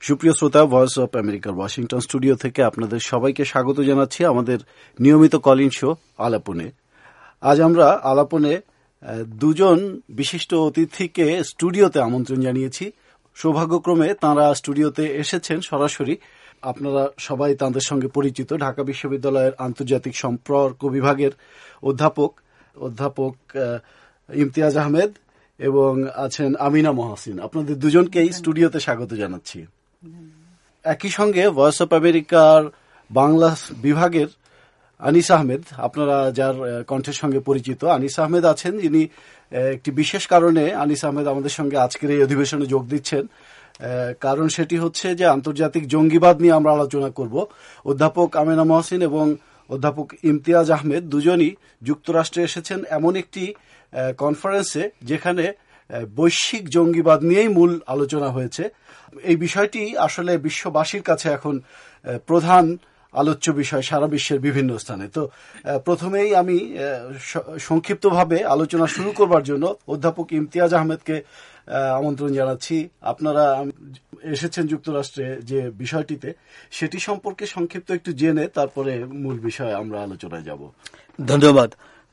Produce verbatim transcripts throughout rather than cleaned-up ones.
সুপ্রিয় শ্রোতা, Voice of আমেরিকার ওয়াশিংটন স্টুডিও থেকে আপনাদের সবাইকে স্বাগত জানাচ্ছি আমাদের নিয়মিত কলিং শো আলাপনে। আজ আমরা আলাপনে দুজন বিশিষ্ট অতিথিকে স্টুডিওতে আমন্ত্রণ জানিয়েছি। সৌভাগ্যক্রমে তাঁরা স্টুডিওতে এসেছেন সরাসরি। আপনারা সবাই তাঁদের সঙ্গে পরিচিত। ঢাকা বিশ্ববিদ্যালয়ের আন্তর্জাতিক সম্পর্ক বিভাগের অধ্যাপক অধ্যাপক ইমতিয়াজ আহমেদ এবং আছেন আমিনা মহসিন। আপনাদের দুজনকেই স্টুডিওতে স্বাগত জানাচ্ছি। একই সঙ্গে ভয়েস অফ আমেরিকার বাংলা বিভাগের আনিস আহমেদ, আপনারা যার কণ্ঠের সঙ্গে পরিচিত, আনিস আহমেদ আছেন, যিনি একটি বিশেষ কারণে আনিস আহমেদ আমাদের সঙ্গে আজকের এই অধিবেশনে যোগ দিচ্ছেন। কারণ সেটি হচ্ছে যে আন্তর্জাতিক জঙ্গিবাদ নিয়ে আমরা আলোচনা করব। অধ্যাপক আমিনা মহসিন এবং অধ্যাপক ইমতিয়াজ আহমেদ দুজনই যুক্তরাষ্ট্রে এসেছেন এমন একটি কনফারেন্সে যেখানে বৈশ্বিক জঙ্গিবাদ নিয়েই মূল আলোচনা হয়েছে। এই বিষয়টি আসলে বিশ্ববাসীর কাছে এখন প্রধান আলোচ্য বিষয় সারা বিশ্বের বিভিন্ন স্থানে। তো প্রথমেই আমি সংক্ষিপ্তভাবে আলোচনা শুরু করবার জন্য অধ্যাপক ইমতিয়াজ আহমেদকে আমন্ত্রণ জানাচ্ছি। আপনারা এসেছেন যুক্তরাষ্ট্রে যে বিষয়টিতে, সেটি সম্পর্কে সংক্ষিপ্ত একটু জেনে তারপরে মূল বিষয়ে আমরা আলোচনায় যাব। ধন্যবাদ।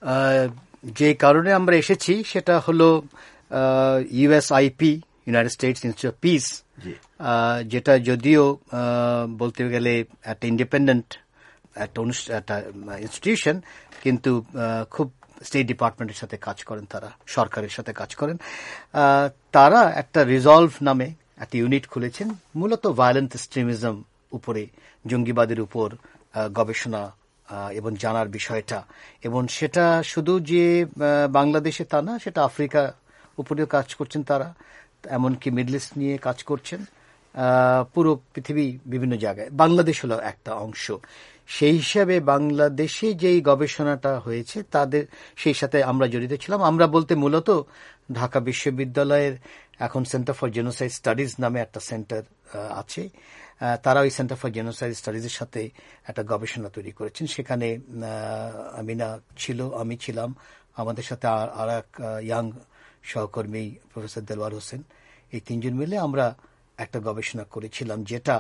যে কারণে আমরা এসেছি সেটা হলো USIP, United States Institute of Peace, যেটা যদিও বলতে গেলে একটা ইন্ডিপেন্ডেন্ট একটা একটা ইনস্টিটিউশন, কিন্তু খুব স্টেট ডিপার্টমেন্টের সাথে কাজ করেন, তারা সরকারের সাথে কাজ করেন। তারা একটা রিজলভ নামে একটা ইউনিট খুলেছেন, মূলত ভায়োলেন্ট এক্সট্রিমিজম উপরে, জঙ্গিবাদের উপর গবেষণা এবং জানার বিষয়টা। এবং সেটা শুধু যে বাংলাদেশে তা না, সেটা আফ্রিকা উপরেও কাজ করছেন তারা, এমনকি মিডল ইস্ট নিয়ে কাজ করছেন, পুরো পৃথিবী বিভিন্ন জায়গায়। বাংলাদেশ হলো একটা অংশ। সেই হিসাবে বাংলাদেশে যেই গবেষণাটা হয়েছে তাদের সেই সাথে আমরা জড়িত ছিলাম। আমরা বলতে মূলত ঢাকা বিশ্ববিদ্যালয়ের এখন সেন্টার ফর জেনোসাইড স্টাডিজ নামে একটা সেন্টার আছে, তারা ওই সেন্টার ফর জেনোসাইড স্টাডিজের সাথে একটা গবেষণা তৈরি করেছেন। সেখানে আমিনা ছিল, আমি ছিলাম, আমাদের সাথে আর এক ইয়াং সহকর্মী প্রফেসর দেলওয়ার হোসেন, এই তিনজন মিলে আমরা একটা গবেষণা করেছিলাম, যেটা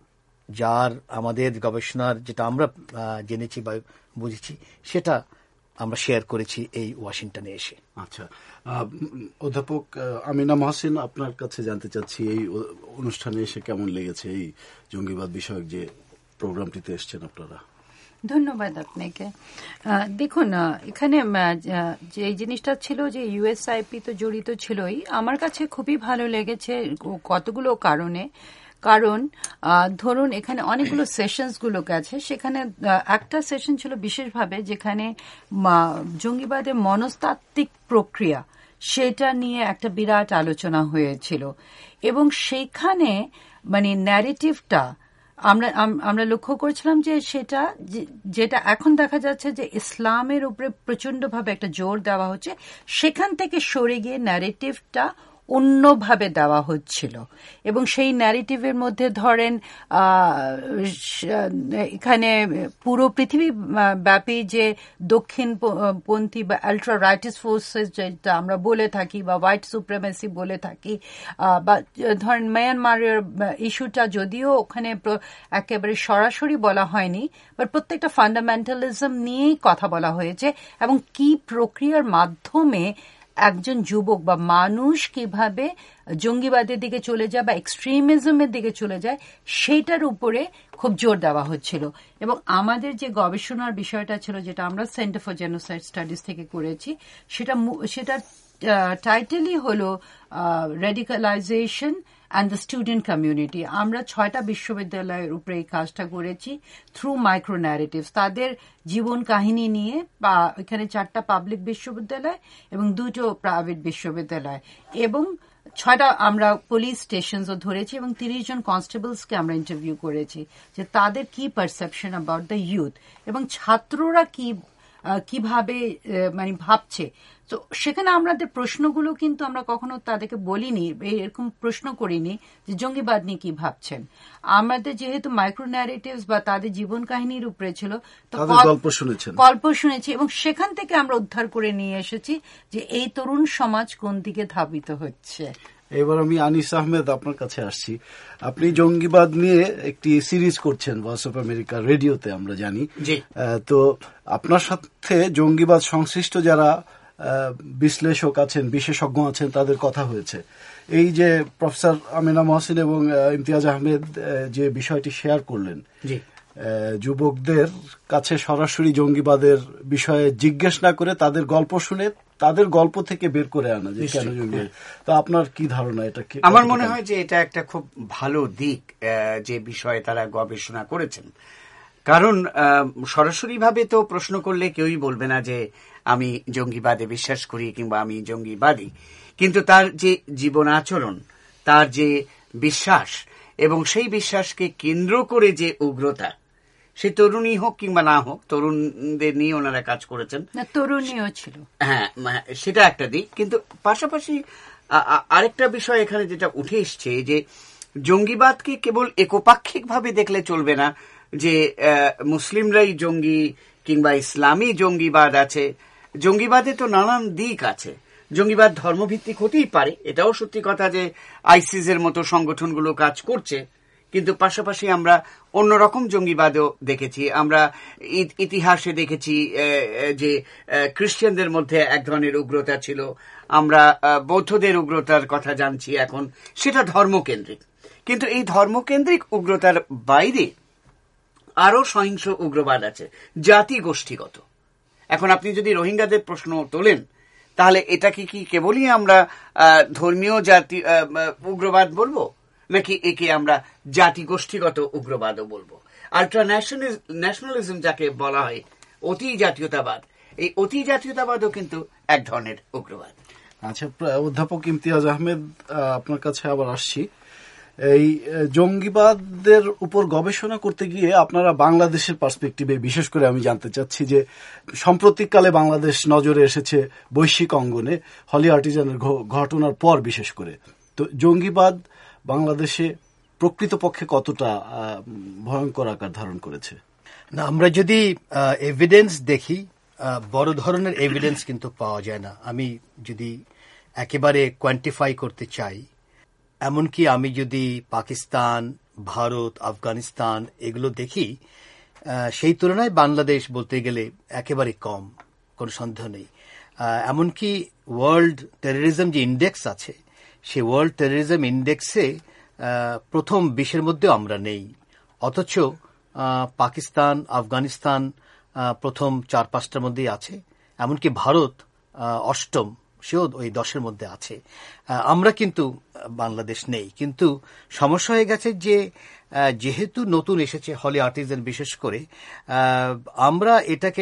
যার আমাদের গবেষণার যেটা আমরা জেনেছি বা বুঝেছি সেটা আমরা শেয়ার করেছি এই ওয়াশিংটনে এসে। আচ্ছা, অধ্যাপক আমিনা মহসিন, আপনার কাছে জানতে চাচ্ছি এই অনুষ্ঠানে এসে কেমন লেগেছে, এই জঙ্গিবাদ বিষয়ক যে প্রোগ্রামটিতে এসছেন আপনারা? ধন্যবাদ আপনাকে। দেখুন, এখানে যে জিনিসটা ছিল যে ইউএসআইপি তো জড়িত ছিলই, আমার কাছে খুবই ভালো লেগেছে কতগুলো কারণে। কারণ ধরুন এখানে অনেকগুলো সেশনস গুলো গেছে, সেখানে একটা সেশন ছিল বিশেষভাবে যেখানে জঙ্গিবাদের মনস্তাত্ত্বিক প্রক্রিয়া সেটা নিয়ে একটা বিরাট আলোচনা হয়েছিল। এবং সেইখানে মানে ন্যারেটিভটা আমরা আমরা লক্ষ্য করেছিলাম যে সেটা যেটা এখন দেখা যাচ্ছে যে ইসলামের উপরে প্রচন্ডভাবে একটা জোর দেওয়া হচ্ছে, সেখান থেকে সরে গিয়ে ন্যারেটিভটা অন্যভাবে দেওয়া হচ্ছিল। এবং সেই ন্যারেটিভের মধ্যে ধরেন এখানে পুরো পৃথিবী ব্যাপী যে দক্ষিণপন্থী বা আলট্রা রাইটিস ফোর্সেস যেটা আমরা বলে থাকি বা হোয়াইট সুপ্রিমেসি বলে থাকি, বা ধরেন মায়ানমারের ইস্যুটা যদিও ওখানে একেবারে সরাসরি বলা হয়নি, বাট প্রত্যেকটা ফান্ডামেন্টালিজম নিয়েই কথা বলা হয়েছে এবং কি প্রক্রিয়ার মাধ্যমে একজন যুবক বা মানুষ কিভাবে জঙ্গিবাদের দিকে চলে যায় বা এক্সট্রিমিজমের দিকে চলে যায় সেইটার উপরে খুব জোর দেওয়া হচ্ছিল। এবং আমাদের যে গবেষণার বিষয়টা ছিল, যেটা আমরা সেন্টার ফর জেনোসাইড স্টাডিজ থেকে করেছি, সেটা সেটা টাইটেলই হলো radicalisation and the student community. আমরা ছয়টা বিশ্ববিদ্যালয়ের উপরে এই কাজটা করেছি থ্রু মাইক্রো ন্যারেটিভস, তাদের জীবন কাহিনী নিয়ে। বা এখানে চারটা পাবলিক বিশ্ববিদ্যালয় এবং দুটো প্রাইভেট বিশ্ববিদ্যালয়, এবং ছয়টা আমরা পুলিশ স্টেশনসও ধরেছি এবং তিরিশ জন কনস্টেবলসকে আমরা ইন্টারভিউ করেছি যে তাদের কি পারসেপশন অ্যাবাউট দ্য ইউথ এবং ছাত্ররা কি কিভাবে মানে ভাবছে। তো সেখানে আমাদের প্রশ্নগুলো কিন্তু আমরা কখনো তাদেরকে বলিনি, এরকম প্রশ্ন করিনি যে জঙ্গিবাদ নিয়ে কি ভাবছেন। আমাদের যেহেতু মাইক্রো ন্যারেটিভস বা তাদের জীবন কাহিনীর উপরে ছিল, তো গল্প শুনেছেন গল্প শুনেছি এবং সেখান থেকে আমরা উদ্ধার করে নিয়ে এসেছি যে এই তরুণ সমাজ কোন দিকে ধাবিত হচ্ছে। এবার আমি আনিস আহমেদ আপনার কাছে আসছি। আপনি জঙ্গিবাদ নিয়ে একটি সিরিজ করছেন ভয়েস অফ আমেরিকা রেডিওতে, আমরা জানি। তো আপনার সাথে জঙ্গিবাদ সংশ্লিষ্ট যারা বিশ্লেষক আছেন, বিশেষজ্ঞ আছেন, তাদের কথা হয়েছে। এই যে প্রফেসর আমিনা মহসিন এবং ইমতিয়াজ আহমেদ যে বিষয়টি শেয়ার করলেন, যুবকদের কাছে সরাসরি জঙ্গিবাদের বিষয়ে জিজ্ঞেস না করে তাদের গল্প শুনে তাদের গল্প থেকে বের করে আনা যে কেন জঙ্গি। তো আপনার কি ধারণা এটা? আমার মনে হয় যে এটা একটা খুব ভালো দিক যে বিষয়ে তারা গবেষণা করেছেন। কারণ সরাসরি ভাবে তো প্রশ্ন করলে কেউই বলবে না যে আমি জঙ্গিবাদে বিশ্বাস করি কিংবা আমি জঙ্গিবাদী, কিন্তু তার যে জীবন আচরণ, তার যে বিশ্বাস এবং সেই বিশ্বাসকে কেন্দ্র করে যে উগ্রতা, সে তরুণী হোক কিংবা না হোক, তরুণদের নিয়ে ওনারা কাজ করেছেন, তরুণীও ছিল, হ্যাঁ সেটা একটা দিক। কিন্তু পাশাপাশি আরেকটা বিষয় এখানে যেটা উঠে এসছে যে জঙ্গিবাদকে কেবল একপাক্ষিক ভাবে দেখলে চলবে না যে মুসলিমরাই জঙ্গি কিংবা ইসলামী জঙ্গিবাদ আছে। জঙ্গিবাদে তো নানান দিক আছে। জঙ্গিবাদ ধর্মভিত্তিক হতেই পারে, এটাও সত্যি কথা যে আইসিস এর মতো সংগঠনগুলো কাজ করছে, কিন্তু পাশাপাশি আমরা অন্যরকম জঙ্গিবাদও দেখেছি। আমরা ইতিহাসে দেখেছি যে খ্রিস্টানদের মধ্যে এক ধরনের উগ্রতা ছিল, আমরা বৌদ্ধদের উগ্রতার কথা জানছি এখন, সেটা ধর্মকেন্দ্রিক। কিন্তু এই ধর্মকেন্দ্রিক উগ্রতার বাইরে আরো সহিংস উগ্রবাদ আছে, জাতি গোষ্ঠীগত। এখন আপনি যদি রোহিঙ্গাদের প্রশ্ন তোলেন, তাহলে এটাকে কি কেবলই আমরা ধর্মীয় জাতি উগ্রবাদ বলবো, নাকি একে আমরা জাতি গোষ্ঠীগত উগ্রবাদও বলবো? আল্ট্রা ন্যাশনালিজম যাকে বলা হয়, অতি জাতীয়তাবাদ, এই অতি জাতীয়তাবাদও কিন্তু এক ধরনের উগ্রবাদ। আচ্ছা, অধ্যাপক ইমতিয়াজ আহমেদ, আপনার কাছে আবার আসছি। এই জঙ্গিবাদের উপর গবেষণা করতে গিয়ে আপনারা বাংলাদেশের পার্সপেক্টিভে বিশেষ করে আমি জানতে চাচ্ছি যে সাম্প্রতিককালে বাংলাদেশ নজরে এসেছে বৈশ্বিক অঙ্গনে হলি আর্টিজানের ঘটনার পর বিশেষ করে। তো জঙ্গিবাদ বাংলাদেশে প্রকৃতপক্ষে কতটা ভয়ঙ্কর আকার ধারণ করেছে? না, আমরা যদি এভিডেন্স দেখি, বড় ধরনের এভিডেন্স কিন্তু পাওয়া যায় না। আমি যদি একেবারে কোয়ান্টিফাই করতে চাই, এমনকি আমি যদি পাকিস্তান, ভারত, আফগানিস্তান এগুলো দেখি, সেই তুলনায় বাংলাদেশ বলতে গেলে একেবারে কম, কোনো সন্দেহ নেই। এমনকি ওয়ার্ল্ড টেররিজম যে ইন্ডেক্স আছে, সেই ওয়ার্ল্ড টেররিজম ইন্ডেক্সে প্রথম বিশের মধ্যেও আমরা নেই। অথচ পাকিস্তান, আফগানিস্তান প্রথম চার পাঁচটার মধ্যেই আছে। এমনকি ভারত অষ্টম, সেও ওই দশের মধ্যে আছে। আমরা কিন্তু বাংলাদেশ নেই। কিন্তু সমস্যা হয়ে গেছে যে যেহেতু নতুন এসেছে হলি আর্টিজান বিশেষ করে, আমরা এটাকে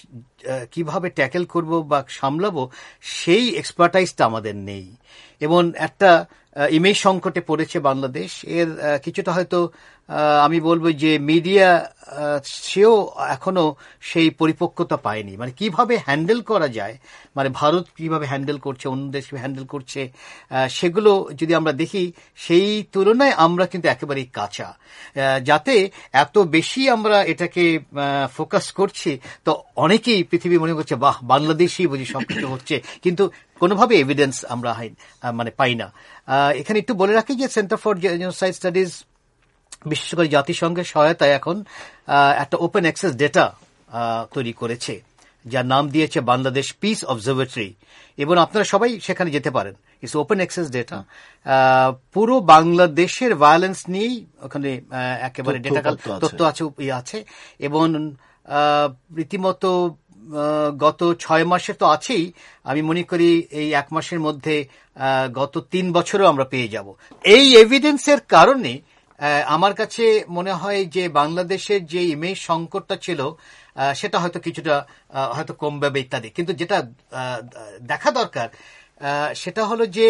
কিভাবে ট্যাকেল করব বা সামলাবো সেই এক্সপার্টাইজটা আমাদের নেই। এবং একটা ইমেজ সংকটে পড়েছে বাংলাদেশ। এর কিছুটা হয়তো আমি বলবো যে মিডিয়া সেও এখনো সেই পরিপক্কতা পায়নি, মানে কিভাবে হ্যান্ডেল করা যায়, মানে ভারত কিভাবে হ্যান্ডেল করছে, অন্য দেশ হ্যান্ডেল করছে, সেগুলো যদি আমরা দেখি, সেই তুলনায় আমরা কিন্তু একেবারেই কাঁচা। যাতে এত বেশি আমরা এটাকে ফোকাস করছি, তো অনেকেই পৃথিবী মনে করছে বাহ, বাংলাদেশই বুঝি সবকিছু হচ্ছে, কিন্তু কোনোভাবে এভিডেন্স আমরা মানে পাই না। এখানে একটু বলে রাখি যে সেন্টার ফর জেনোসাইড স্টাডিজ বিশেষ করে জাতিসংঘের সহায়তায় এখন একটা ওপেন অ্যাক্সেস ডেটা তৈরি করেছে, যার নাম দিয়েছে বাংলাদেশ পিস অবজারভেটরি, এবং আপনারা সবাই সেখানে যেতে পারেন। It's open access data. পুরো বাংলাদেশের ভায়োলেন্স নিয়েই ওখানে একেবারে ডেটা তথ্য আছে আছে এবং রীতিমতো গত ছয় মাসে তো আছেই, আমি মনে করি এই এক মাসের মধ্যে গত তিন বছরও আমরা পেয়ে যাব। এই এভিডেন্সের কারণে আমার কাছে মনে হয় যে বাংলাদেশের যে ইমেজ সংকটটা ছিল সেটা হয়তো কিছুটা হয়তো কমবে ইত্যাদি। কিন্তু যেটা দেখা দরকার সেটা হলো যে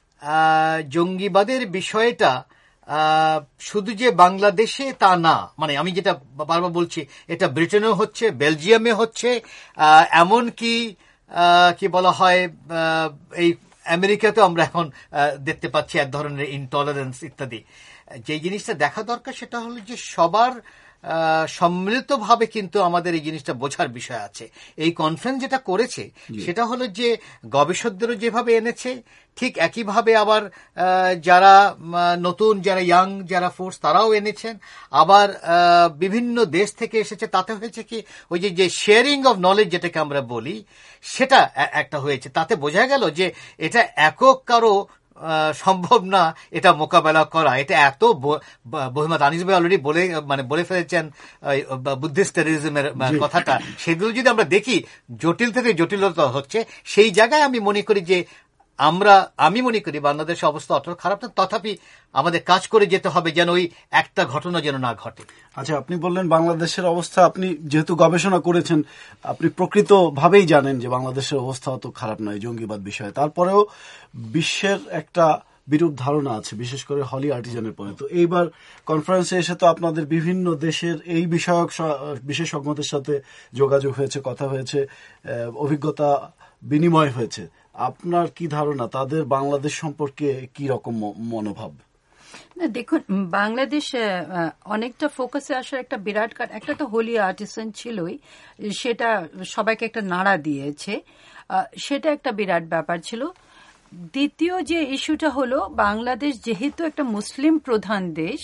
জঙ্গিবাদের বিষয়টা শুধু যে বাংলাদেশে তা না, মানে আমি যেটা বারবার বলছি, এটা ব্রিটেনেও হচ্ছে, বেলজিয়ামে হচ্ছে, এমনকি কি বলা হয় এই আমেরিকাতেও আমরা এখন দেখতে পাচ্ছি এক ধরনের ইনটলারেন্স ইত্যাদি। যে জিনিসটা দেখা দরকার সেটা হলো যে সবার সম্মিলিতভাবে কিন্তু আমাদের এই জিনিসটা বোঝার বিষয় আছে। এই কনফারেন্স যেটা করেছে সেটা হলো যে গবেষকদেরও যেভাবে এনেছে, ঠিক একইভাবে আবার যারা নতুন যারা ইয়াং যারা ফোর্স তারাও এনেছেন, আবার বিভিন্ন দেশ থেকে এসেছে। তাতে হয়েছে কি ওই যে যে শেয়ারিং অফ নলেজ যেটাকে আমরা বলি সেটা একটা হয়েছে। তাতে বোঝা গেল যে এটা একক কারো সম্ভব না এটা মোকাবেলা করা। এটা এত বহিমাত আনিস ভাই অলরেডি বলে মানে বলে ফেলেছেন বুদ্ধিস্ট টেররিজমের কথাটা। সেগুলো যদি আমরা দেখি জটিল থেকে জটিলতা হচ্ছে, সেই জায়গায় আমি মনে করি যে আমরা আমি মনে করি বাংলাদেশের অবস্থা অত খারাপ না, তথাপি আমাদের কাজ করে যেতে হবে যেন ওই একটা ঘটনা যেন না ঘটে। আচ্ছা, আপনি বললেন বাংলাদেশের অবস্থা, আপনি যেহেতু গবেষণা করেছেন আপনি প্রকৃতভাবেই জানেন যে বাংলাদেশের অবস্থা অত খারাপ নয় জঙ্গিবাদ বিষয়ে। তারপরেও বিশ্বের একটা বিরূপ ধারণা আছে, বিশেষ করে হলি আর্টিজানের পরে। তো এইবার কনফারেন্সে এসে তো আপনাদের বিভিন্ন দেশের এই বিষয়ক বিশেষজ্ঞদের সাথে যোগাযোগ হয়েছে, কথা হয়েছে, অভিজ্ঞতা বিনিময় হয়েছে। আপনার কি ধারণা তাদের বাংলাদেশ সম্পর্কে কি রকম মনোভাব? না দেখুন, বাংলাদেশ অনেকটা ফোকাসে আসার একটা বিরাট কারণ, একটা তো হোলি আর্টিসান ছিলই, সেটা সবাইকে একটা নাড়া দিয়েছে, সেটা একটা বিরাট ব্যাপার ছিল। দ্বিতীয় যে ইস্যুটা হলো বাংলাদেশ যেহেতু একটা মুসলিম প্রধান দেশ,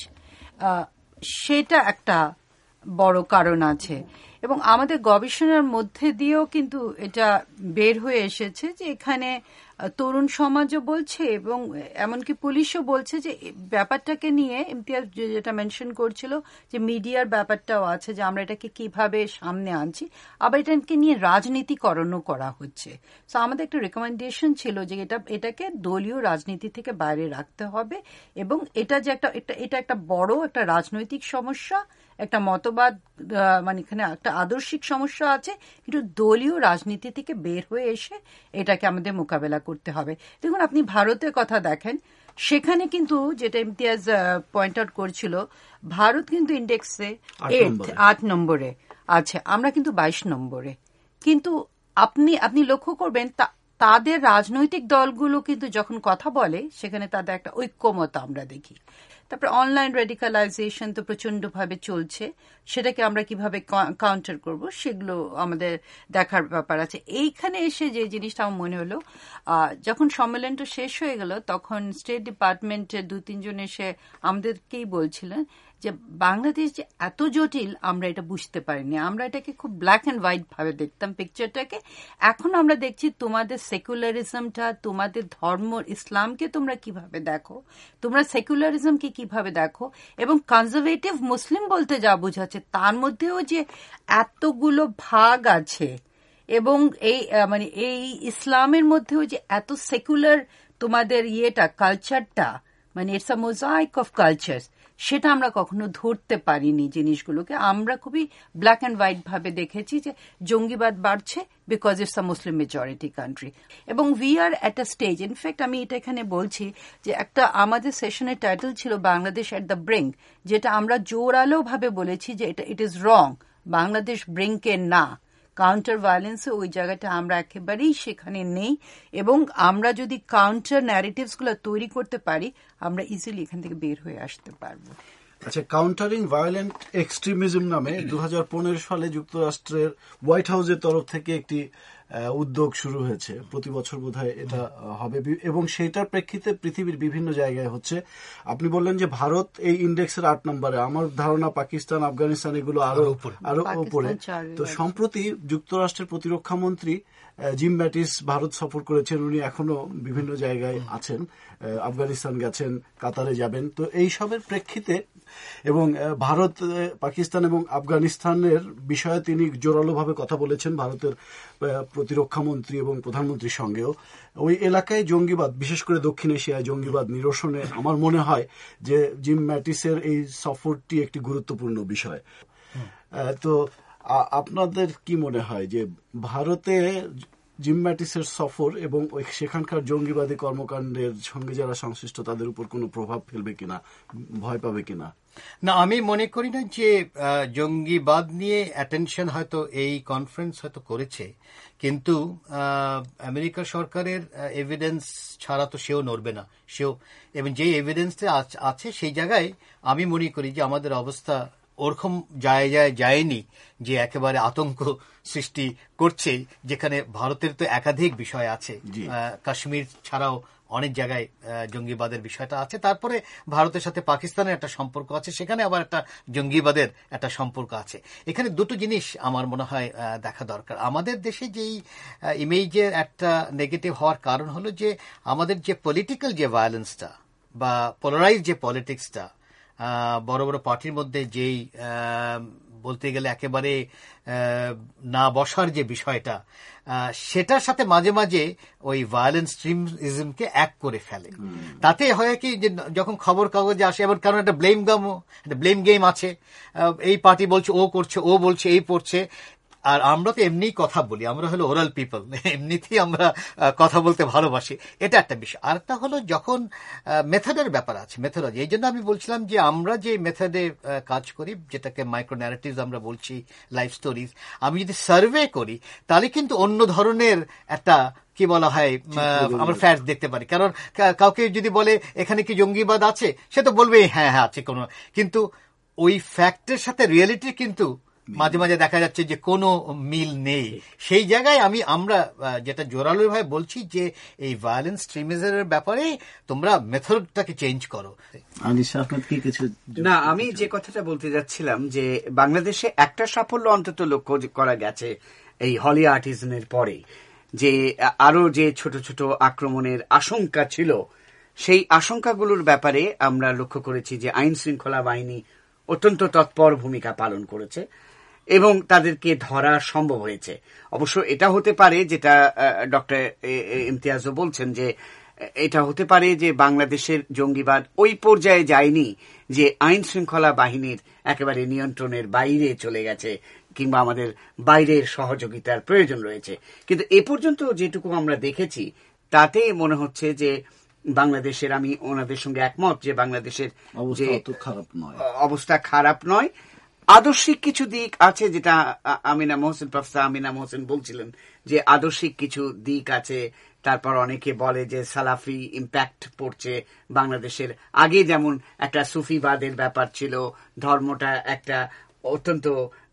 সেটা একটা বড় কারণ আছে। এবং আমাদের গবেষণার মধ্যে দিয়েও কিন্তু এটা বের হয়ে এসেছে যে এখানে তরুণ সমাজও বলছে এবং এমনকি পুলিশও বলছে যে ব্যাপারটাকে নিয়ে ইমতিয়াজ যেটা মেনশন করছিল যে মিডিয়ার ব্যাপারটাও আছে, যে আমরা এটাকে কিভাবে সামনে আনছি, আবার এটাকে নিয়ে রাজনীতিকরণও করা হচ্ছে। সো আমাদের একটা রেকমেন্ডেশন ছিল যে এটা এটাকে দলীয় রাজনীতি থেকে বাইরে রাখতে হবে এবং এটা যে একটা এটা একটা বড় একটা রাজনৈতিক সমস্যা, একটা মতবাদ, মানে এখানে একটা আদর্শিক সমস্যা আছে, কিন্তু দলীয় রাজনীতি থেকে বের হয়ে এসে এটাকে আমাদের মোকাবেলা করতে হবে। দেখুন, আপনি ভারতের কথা দেখেন, সেখানে কিন্তু যেটা ইমতিয়াজ পয়েন্ট আউট করছিল, ভারত কিন্তু ইন্ডেক্সে আট নম্বরে আছে, আমরা কিন্তু বাইশ নম্বরে। কিন্তু আপনি আপনি লক্ষ্য করবেন তাদের রাজনৈতিক দলগুলো কিন্তু যখন কথা বলে সেখানে তাদের একটা ঐক্যমত আমরা দেখি। তারপরে অনলাইন রেডিকালাইজেশন তো প্রচন্ডভাবে চলছে, সেটাকে আমরা কিভাবে কাউন্টার করব সেগুলো আমাদের দেখার ব্যাপার আছে। এইখানে এসে যে জিনিসটা আমার মনে হলো, যখন সম্মেলনটা শেষ হয়ে গেল তখন স্টেট ডিপার্টমেন্টের দু তিনজন এসে আমাদেরকেই বলছিলেন যে বাংলাদেশ যে এত জটিল আমরা এটা বুঝতে পারিনি, আমরা এটাকে খুব ব্ল্যাক অ্যান্ড হোয়াইট ভাবে দেখতাম পিকচারটাকে। এখন আমরা দেখছি তোমাদের সেকুলারিজমটা, তোমাদের ধর্ম ইসলামকে তোমরা কিভাবে দেখো, তোমরা সেকুলারিজমকে কিভাবে দেখো, এবং কনজারভেটিভ মুসলিম বলতে যা বোঝাচ্ছে তার মধ্যেও যে এতগুলো ভাগ আছে, এবং এই মানে এই ইসলামের মধ্যেও যে এত সেকুলার তোমাদের ইয়েটা কালচারটা, মানে it's a mosaic of culture, সেটা আমরা কখনো ধরতে পারিনি জিনিসগুলোকে। আমরা খুবই ব্ল্যাক অ্যান্ড হোয়াইট ভাবে দেখেছি যে জঙ্গিবাদ বাড়ছে because it's a Muslim majority country, এবং we are at a stage. In fact আমি এটা এখানে বলছি যে একটা আমাদের সেশনের টাইটেল ছিল বাংলাদেশ অ্যাট দ্য ব্রিঙ্ক, যেটা আমরা জোরালো ভাবে বলেছি যে এটা ইট ইজ রং, বাংলাদেশ ব্রিঙ্কে না, কাউন্টার ভায়োলেন্সে ওই জায়গাটা আমরা একেবারেই সেখানে নেই, এবং আমরা যদি কাউন্টার ন্যারেটিভস গুলো তৈরি করতে পারি আমরা ইজিলি এখান থেকে বের হয়ে আসতে পারবো। আচ্ছা, কাউন্টারিং ভায়োলেন্ট এক্সট্রিমিজম নামে দু হাজার পনেরো সালে যুক্তরাষ্ট্রের হোয়াইট হাউসের তরফ থেকে একটি উদ্যোগ শুরু হয়েছে, প্রতি বছর বোধহয় এটা হবে, এবং সেইটার প্রেক্ষিতে পৃথিবীর বিভিন্ন জায়গায় হচ্ছে। আপনি বললেন যে ভারত এই ইন্ডেক্সের আট নম্বরে, আমার ধারণা পাকিস্তান, আফগানিস্তান এগুলো আরো আরো উপরে। তো সম্প্রতি যুক্তরাষ্ট্রের প্রতিরক্ষা মন্ত্রী জিম ম্যাটিস ভারত সফর করেছেন, উনি এখনো বিভিন্ন জায়গায় আছেন, আফগানিস্তান গেছেন, কাতারে যাবেন। তো এই সবের প্রেক্ষিতে এবং ভারত, পাকিস্তান এবং আফগানিস্তানের বিষয়ে তিনি জোরালোভাবে কথা বলেছেন ভারতের প্রতিরক্ষা মন্ত্রী এবং প্রধানমন্ত্রীর সঙ্গেও। ওই এলাকায় জঙ্গিবাদ, বিশেষ করে দক্ষিণ এশিয়ায় জঙ্গিবাদ নিরসনে আমার মনে হয় যে জিম ম্যাটিসের এই সফরটি একটি গুরুত্বপূর্ণ বিষয়। তো আপনাদের কি মনে হয় যে ভারতে জিম ম্যাটিসের সফর এবং সেখানকার জঙ্গিবাদী কর্মকাণ্ডের সঙ্গে যারা সংশ্লিষ্ট তাদের উপর কোনো প্রভাব ফেলবে কিনা, ভয় পাবে কিনা? না, আমি মনে করি না যে জঙ্গিবাদ নিয়ে অ্যাটেনশন হয়তো এই কনফারেন্স হয়তো করেছে, কিন্তু আমেরিকা সরকারের এভিডেন্স ছাড়া তো সেও নড়বে না, সেও এবং যে এভিডেন্সটা আছে সেই জায়গায় আমি মনে করি যে আমাদের অবস্থা ওরকম যায় যায় যায়নি যে একেবারে আতঙ্ক সৃষ্টি করছে, যেখানে ভারতের তো একাধিক বিষয় আছে, কাশ্মীর ছাড়াও অনেক জায়গায় জঙ্গিবাদের বিষয়টা আছে। তারপরে ভারতের সাথে পাকিস্তানের একটা সম্পর্ক আছে, সেখানে আবার একটা জঙ্গিবাদের একটা সম্পর্ক আছে। এখানে দুটো জিনিস আমার মনে হয় দেখা দরকার। আমাদের দেশে যেই ইমেজের একটা নেগেটিভ হওয়ার কারণ হলো যে আমাদের যে পলিটিক্যাল যে ভায়োলেন্সটা বা পোলারাইজ যে পলিটিক্সটা, বড় বড় পার্টির মধ্যে যেই বলতে গেলে একেবারে না বসার যে বিষয়টা, সেটার সাথে মাঝে মাঝে ওই ভায়োলেন্স এক্সট্রিমিজমকে এক করে ফেলে। তাতে হয় কি, যে যখন খবর কাগজে আসে, এবার কারণ একটা ব্লেম গেম একটা ব্লেম গেম আছে, এই পার্টি বলছে ও করছে, ও বলছে এই করছে। আর আমরা তো এমনি কথা বলি, আমরা হলো ওরাল পিপল, এমনিতেই আমরা কথা বলতে ভালোবাসি, এটা একটা বিষয়। আর একটা হলো যখন মেথডের ব্যাপার আছে, মেথোলজি। এই জন্য আমি বলছিলাম যে আমরা যে মেথডে কাজ করি, যেটাকে মাইক্রো ন্যারেটিভস আমরা বলছি, লাইফ স্টোরিজ, আমি যদি সার্ভে করি তাহলে কিন্তু অন্য ধরনের একটা কি বলা হয় আমরা ফ্যাক্ট দেখতে পারি। কারণ কাউকে যদি বলে এখানে কি জঙ্গিবাদ আছে, সে তো বলবে হ্যাঁ হ্যাঁ আছে কোনো, কিন্তু ওই ফ্যাক্টের সাথে রিয়েলিটি কিন্তু মাঝে মাঝে দেখা যাচ্ছে যে কোনো মিল নেই। সেই জায়গায় আমি আমরা যেটা জোরালো ভাবে বলছি যে এই ভায়োলেন্স এক্সট্রিমিজমের ব্যাপারে তোমরা মেথডটাকে চেঞ্জ করো। না, আমি যে কথাটা বলতে যাচ্ছিলাম যে বাংলাদেশে একটা সাফল্য অন্তত লক্ষ্য করা গেছে এই হলি আর্টিজমের পরে, যে আরো যে ছোট ছোট আক্রমণের আশঙ্কা ছিল, সেই আশঙ্কাগুলোর ব্যাপারে আমরা লক্ষ্য করেছি যে আইন শৃঙ্খলা বাহিনী অত্যন্ত তৎপর ভূমিকা পালন করেছে এবং তাদেরকে ধরা সম্ভব হয়েছে। অবশ্য এটা হতে পারে, যেটা ডক্টর ইমতিয়াজও বলছেন, যে এটা হতে পারে যে বাংলাদেশের জঙ্গিবাদ ওই পর্যায়ে যায়নি যে আইন শৃঙ্খলা বাহিনীর একেবারে নিয়ন্ত্রণের বাইরে চলে গেছে কিংবা আমাদের বাইরের সহযোগিতার প্রয়োজন রয়েছে। কিন্তু এ পর্যন্ত যেটুকু আমরা দেখেছি তাতে মনে হচ্ছে যে বাংলাদেশের, আমি ওনাদের সঙ্গে একমত যে বাংলাদেশের যে অবস্থা খারাপ নয়, আদর্শিক কিছু দিক আছে, যেটা আমিনা মোহসেন, প্রফেসর আমিনা মোহসেন বলছিলেন যে আদর্শিক কিছু দিক আছে। তারপর অনেকে বলে যে সালাফি ইম্প্যাক্ট পড়ছে বাংলাদেশের। আগে যেমন একটা সুফিবাদের ব্যাপার ছিল, ধর্মটা একটা অত্যন্ত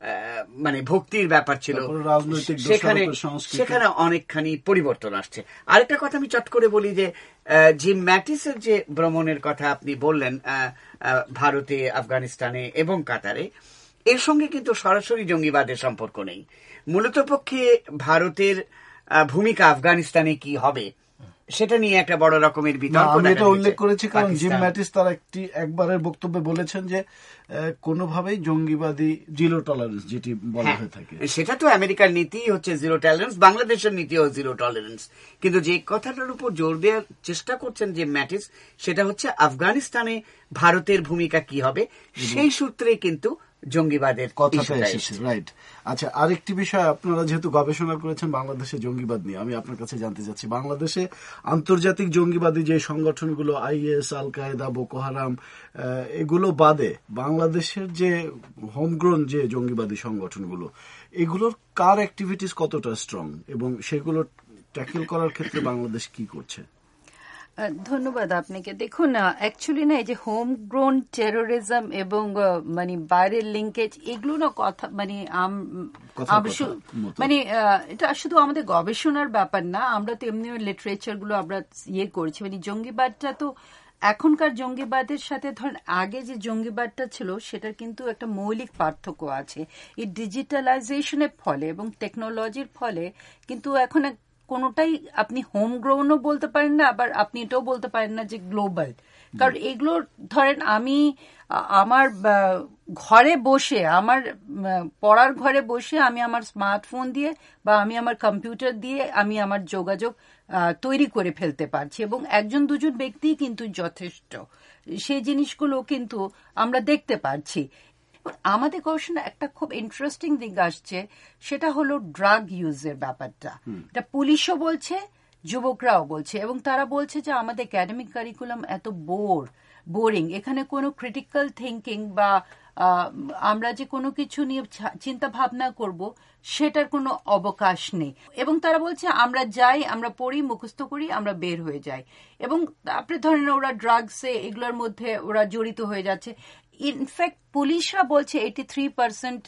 মানে ভক্তির ব্যাপার ছিল, সেখানে সেখানে অনেকখানি পরিবর্তন আসছে। আরেকটা কথা আমি চট করে বলি যে জিম ম্যাটিসের যে ভ্রমণের কথা আপনি বললেন ভারতে, আফগানিস্তানে এবং কাতারে, এর সঙ্গে কিন্তু সরাসরি জঙ্গিবাদের সম্পর্ক নেই। মূলত পক্ষে ভারতের ভূমিকা আফগানিস্তানে কি হবে সেটা নিয়ে একটা বড় রকমের বিতর্ক আমি এটা উল্লেখ করেছি, কারণ জিম ম্যাটিস তার একটি একবারের বক্তব্যে বলেছেন যে কোনোভাবেই জঙ্গিবাদী জিরো টলারেন্স যেটি বলা হয়ে থাকে, সেটা তো আমেরিকার নীতি হচ্ছে জিরো টলারেন্স, বাংলাদেশের নীতিও জিরো টলারেন্স। কিন্তু যে কথাটার উপর জোর দেওয়ার চেষ্টা করছেন জিম ম্যাটিস, সেটা হচ্ছে আফগানিস্তানে ভারতের ভূমিকা কি হবে, সেই সূত্রে কিন্তু জঙ্গিবাদের কথাটা এসেছে। রাইট। আচ্ছা, আরেকটি বিষয়, আপনারা যেহেতু গবেষণা করেছেন বাংলাদেশে জঙ্গিবাদ নিয়ে, আমি আপনার কাছে জানতে চাচ্ছি, বাংলাদেশে আন্তর্জাতিক জঙ্গিবাদী যে সংগঠনগুলো is, Al Qaeda, Boko Haram, এগুলো বাদে বাংলাদেশের যে হোমগ্রোন যে জঙ্গিবাদী সংগঠনগুলো, এগুলোর কার অ্যাক্টিভিটিস কতটা স্ট্রং এবং সেগুলো ট্যাকেল করার ক্ষেত্রে বাংলাদেশ কি করছে? ধন্যবাদ আপনাকে। দেখুন, অ্যাকচুয়ালি না, এই যে হোম গ্রোন টেরোরিজম এবং মানে বাইরের লিঙ্কেজ, এগুলো না কথা মানে মানে এটা শুধু আমাদের গবেষণার ব্যাপার না, আমরা তো এমনি লিটারেচার গুলো আমরা ইয়ে করেছি। মানে জঙ্গিবাদটা তো এখনকার জঙ্গিবাদের সাথে ধরেন আগে যে জঙ্গিবাদটা ছিল সেটার কিন্তু একটা মৌলিক পার্থক্য আছে। এই ডিজিটালাইজেশনের ফলে এবং টেকনোলজির ফলে কিন্তু এখন কোনোটাই আপনি হোম গ্রোনও বলতে পারেন না, আবার আপনি এটাও বলতে পারেন না যে গ্লোবাল। কারণ এগুলো ধরেন আমি আমার ঘরে বসে, আমার পড়ার ঘরে বসে আমি আমার স্মার্টফোন দিয়ে বা আমি আমার কম্পিউটার দিয়ে আমি আমার যোগাযোগ তৈরি করে ফেলতে পারছি, এবং একজন দুজন ব্যক্তি কিন্তু যথেষ্ট। সেই জিনিসগুলো কিন্তু আমরা দেখতে পাচ্ছি। আমাদের গবেষণা একটা খুব ইন্টারেস্টিং দিক আসছে, সেটা হলো ড্রাগ ইউজের ব্যাপারটা। এটা পুলিশও বলছে, যুবকরাও বলছে, এবং তারা বলছে যে আমাদের একাডেমিক কারিকুলাম এত বোর বোরিং, এখানে কোনো ক্রিটিক্যাল থিঙ্কিং বা আমরা যে কোনো কিছু নিয়ে চিন্তা ভাবনা করব সেটার কোনো অবকাশ নেই। এবং তারা বলছে আমরা যাই, আমরা পড়ি, মুখস্থ করি, আমরা বের হয়ে যাই, এবং আপনি ধরেন ওরা ড্রাগসে এগুলোর মধ্যে ওরা জড়িত হয়ে যাচ্ছে। ইনফ্যাক্ট পুলিশরা বলছে এইটি থ্রি পার্সেন্ট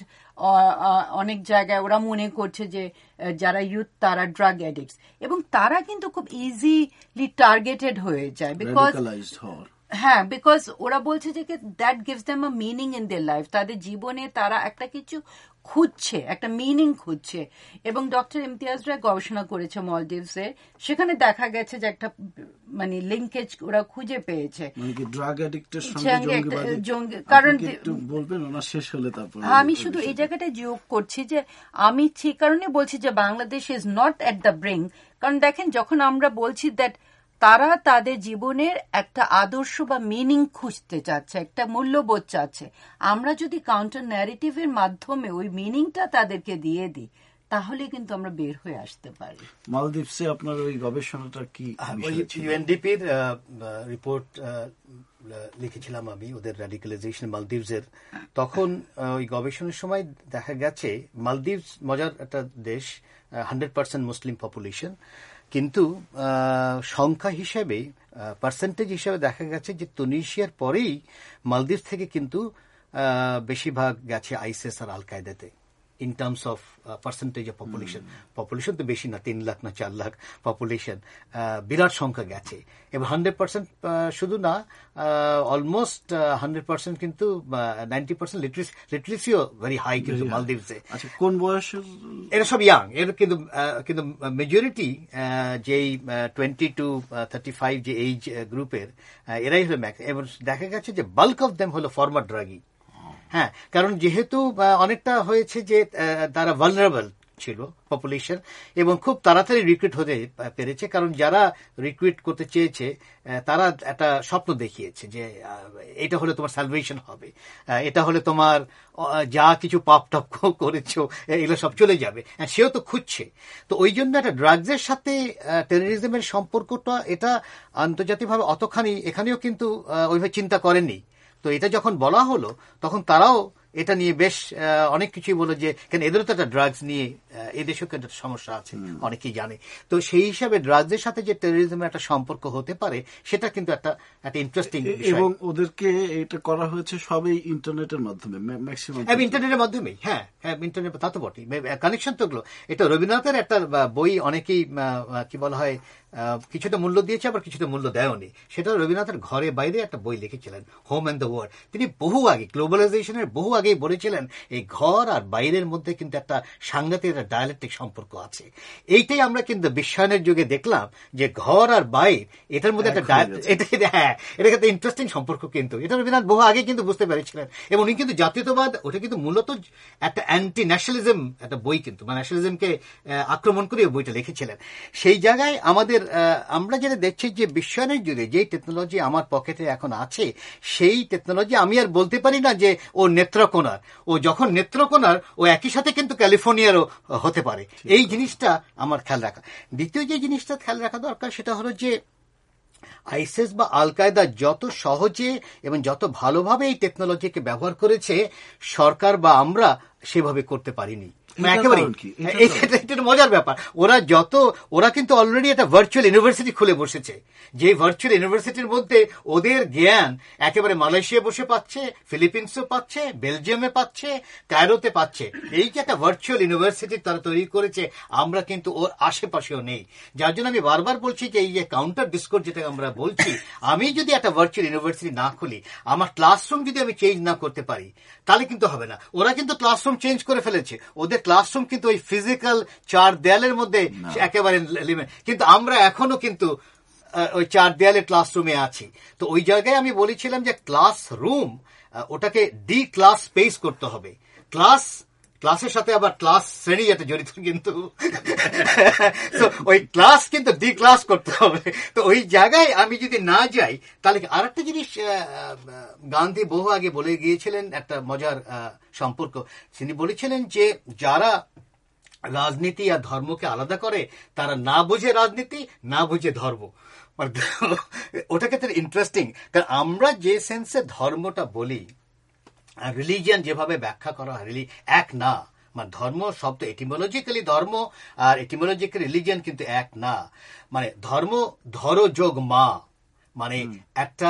অনেক জায়গায় ওরা মনে করছে যে যারা ইউথ তারা ড্রাগ অ্যাডিক্টস, এবং তারা কিন্তু খুব ইজিলি টার্গেটেড হয়ে যায় বিকজ হ্যাঁ বিকজ ওরা বলছে যে that gives them a meaning in their life, তাদের জীবনে তারা একটা কিছু খুঁজছে, একটা মিনিং খুঁজছে। এবং ডক্টর ইমতিয়াজ রায় গবেষণা করেছে মলডিভসে, সেখানে দেখা গেছে যে একটা মানে লিঙ্কেজ ওরা খুঁজে পেয়েছে ড্রাগ অ্যাডিক্টের সঙ্গে জঙ্গি। কারণ বলবেন না শেষ হলে তারপর আমি শুধু এই জায়গাটায় যোগ করছি যে আমি সেই কারণে বলছি যে Bangladesh is not at the brink. কারণ দেখেন যখন আমরা বলছি দ্যাট তারা তাদের জীবনের একটা আদর্শ বা মিনিং খুঁজতে চাচ্ছে, একটা মূল্যবোধ চাচ্ছে, আমরা যদি কাউন্টার ন্যারেটিভের মাধ্যমে ওই মিনিংটা তাদেরকে দিয়ে দিই তাহলে কিন্তু আমরা বের হয়ে আসতে পারি। মালদ্বীপসে আপনার ওই গবেষণাটা কি? ইউএনডিপির রিপোর্ট লিখেছিলাম আমি, ওদের র্যাডিক্যালাইজেশন মালদ্বীপসের। তখন ওই গবেষণার সময় দেখা গেছে মালদ্বীপস মজার একটা দেশ, হান্ড্রেড পার্সেন্ট মুসলিম পপুলেশন, কিন্তু সংখ্যা হিসেবে পার্সেন্টেজ হিসেবে দেখা গেছে যে তুনিশিয়ার পরেই মালদ্বীপ থেকে কিন্তু বেশিরভাগ গেছে আইসিস আর আল কায়দাতে in terms of percentage of population. Population তো বেশি না, তিন লাখ না চার লাখ পপুলেশন, বিরাট সংখ্যা গেছে। এবং হান্ড্রেড পার্সেন্ট শুধু না, অলমোস্ট হান্ড্রেড পার্সেন্ট কিন্তু নাইনটি পার্সেন্ট লিটারেসিও ভেরি হাই কিন্তু মালদ্বীপসে। আচ্ছা, কোন বয়সের? এরা সব ইয়াং, এর কিন্তু কিন্তু মেজরিটি যেই টোয়েন্টি টু থার্টি ফাইভ যে এইজ গ্রুপের এরাই হলো ম্যাক্স। এবং দেখা গেছে যে বাল্ক অফ দেম হলো ফরমার ড্রাগি। হ্যাঁ, কারণ যেহেতু অনেকটা হয়েছে যে তারা ভালনারেবল ছিল পপুলেশন এবং খুব তাড়াতাড়ি রিক্রুট হতে পেরেছে, কারণ যারা রিক্রুট করতে চেয়েছে তারা একটা স্বপ্ন দেখিয়েছে যে এটা হলে তোমার সালভেশন হবে, এটা হলে তোমার যা কিছু পাপ টাপ করেছো এগুলো সব চলে যাবে, সেও তো খুঁজছে। তো ওই জন্য একটা ড্রাগসের সাথে টেরোরিজমের সম্পর্কটা এটা আন্তর্জাতিকভাবে অতখানি এখানেও কিন্তু ওইভাবে চিন্তা করেনি। তো এটা যখন বলা হলো তখন তারাও এটা নিয়ে বেশ অনেক কিছুই বলে যে কেন এদেরও তো একটা ড্রাগস নিয়ে এদেশেও কিন্তু একটা সমস্যা আছে, অনেকেই জানে। তো সেই হিসাবে ড্রাগসের সাথে যে টেরোরিজমের একটা সম্পর্ক হতে পারে সেটা কিন্তু একটা একটা ইন্টারেস্টিং। এবং ওদেরকে এটা করা হয়েছে সবই ইন্টারনেটের মাধ্যমে, ম্যাক্সিমাম ইন্টারনেটের মাধ্যমেই। হ্যাঁ হ্যাঁ ইন্টারনেট, তা তো বটেই, কানেকশন তো ওগুলো। এটা রবীন্দ্রনাথের একটা বই অনেকেই কি বলা হয় কিছুটা মূল্য দিয়েছে আবার কিছুটা মূল্য দেয়নি। সেটা রবীন্দ্রনাথের ঘরে বাইরে একটা বই লিখেছিলেন, হোম অ্যান্ড দ্য ওয়ার্ল্ড। তিনি বহু আগে গ্লোবালাইজেশনের বহু আগেই বলেছিলেন এই ঘর আর বাইরের মধ্যে কিন্তু একটা সাংঘাতিক একটা ডায়ালেকটিক সম্পর্ক আছে। এইটাই আমরা কিন্তু বিশ্বায়নের যুগে দেখলাম যে ঘর আর বাইর এটার মধ্যে একটা হ্যাঁ এটা একটা ইন্টারেস্টিং সম্পর্ক। কিন্তু এটা রবীন্দ্রনাথ বহু আগে কিন্তু বুঝতে পেরেছিলেন। এবং উনি কিন্তু জাতীয়তাবাদ ওটা কিন্তু মূলত একটা অ্যান্টি ন্যাশনালিজম একটা বই, কিন্তু মানে ন্যাশনালিজমকে আক্রমণ করে বইটা লিখেছিলেন। সেই জায়গায় আমাদের আমরা যেটা দেখছি যে বিশ্বায়নের যুগে যেই টেকনোলজি আমার পকেটে এখন আছে সেই টেকনোলজি আমি আর বলতে পারি না যে ও নেত্রকোনার, ও যখন নেত্রকোনার ও একই সাথে কিন্তু ক্যালিফোর্নিয়ারও হতে পারে। এই জিনিসটা আমার খেয়াল রাখা। দ্বিতীয় যে জিনিসটা খেয়াল রাখা দরকার সেটা হলো যে আইসিস বা আল কায়দা যত সহজে এবং যত ভালোভাবে এই টেকনোলজিকে ব্যবহার করেছে সরকার বা আমরা সেভাবে করতে পারিনি। একেবারে এটা মজার ব্যাপার। ওরা যত ওরা কিন্তু অলরেডি একটা ভার্চুয়াল ইউনিভার্সিটি খুলে বসেছে, যে ভার্চুয়াল ইউনিভার্সিটির মধ্যে ওদের জ্ঞান একেবারে মালয়েশিয়া বসে পাচ্ছে, ফিলিপিন্সও পাচ্ছে, বেলজিয়ামে পাচ্ছে, কায়রোতে পাচ্ছে। এই যে একটা ভার্চুয়াল ইউনিভার্সিটি তারা তৈরি করেছে, আমরা কিন্তু ওর আশেপাশেও নেই। যার জন্য আমি বারবার বলছি যে এই যে কাউন্টার ডিসকোর্স যেটা আমরা বলছি, আমি যদি একটা ভার্চুয়াল ইউনিভার্সিটি না খুলি, আমার ক্লাসরুম যদি আমি চেঞ্জ না করতে পারি তাহলে কিন্তু হবে না। ওরা কিন্তু ক্লাসরুম চেঞ্জ করে ফেলেছে, ওদের ক্লাসরুম কিন্তু ওই ফিজিক্যাল চার দেয়ালের মধ্যে একেবারে লিমিট, কিন্তু আমরা এখনো কিন্তু ওই চার দেয়ালের ক্লাসরুমে আছি। তো ওই জায়গায় আমি বলেছিলাম যে ক্লাসরুম ওটাকে ডি ক্লাস স্পেস করতে হবে। ক্লাস ক্লাসের সাথে আবার ক্লাস শ্রেণী যাতে জড়িত, কিন্তু ওই ক্লাস কিন্তু ডি ক্লাস করতে হবে। তো ওই জায়গায় আমি যদি না যাই তাহলে আর একটা জিনিস গান্ধী বহু আগে বলে গিয়েছিলেন, একটা মজার সম্পর্ক। তিনি বলেছিলেন যে যারা রাজনীতি আর ধর্মকে আলাদা করে তারা না বুঝে রাজনীতি, না বুঝে ধর্ম। ওটা কিন্তু ইন্টারেস্টিং, কারণ আমরা যে সেন্সে ধর্মটা বলি, রিলিজিয়ান যেভাবে ব্যাখ্যা করা হয় এক না। মানে ধর্ম শব্দ এটিমোলজিক্যালি ধর্ম আর এটিমোলজিক্যালি রিলিজিয়ান কিন্তু এক না। মানে ধর্ম ধর যোগ মা, মানে একটা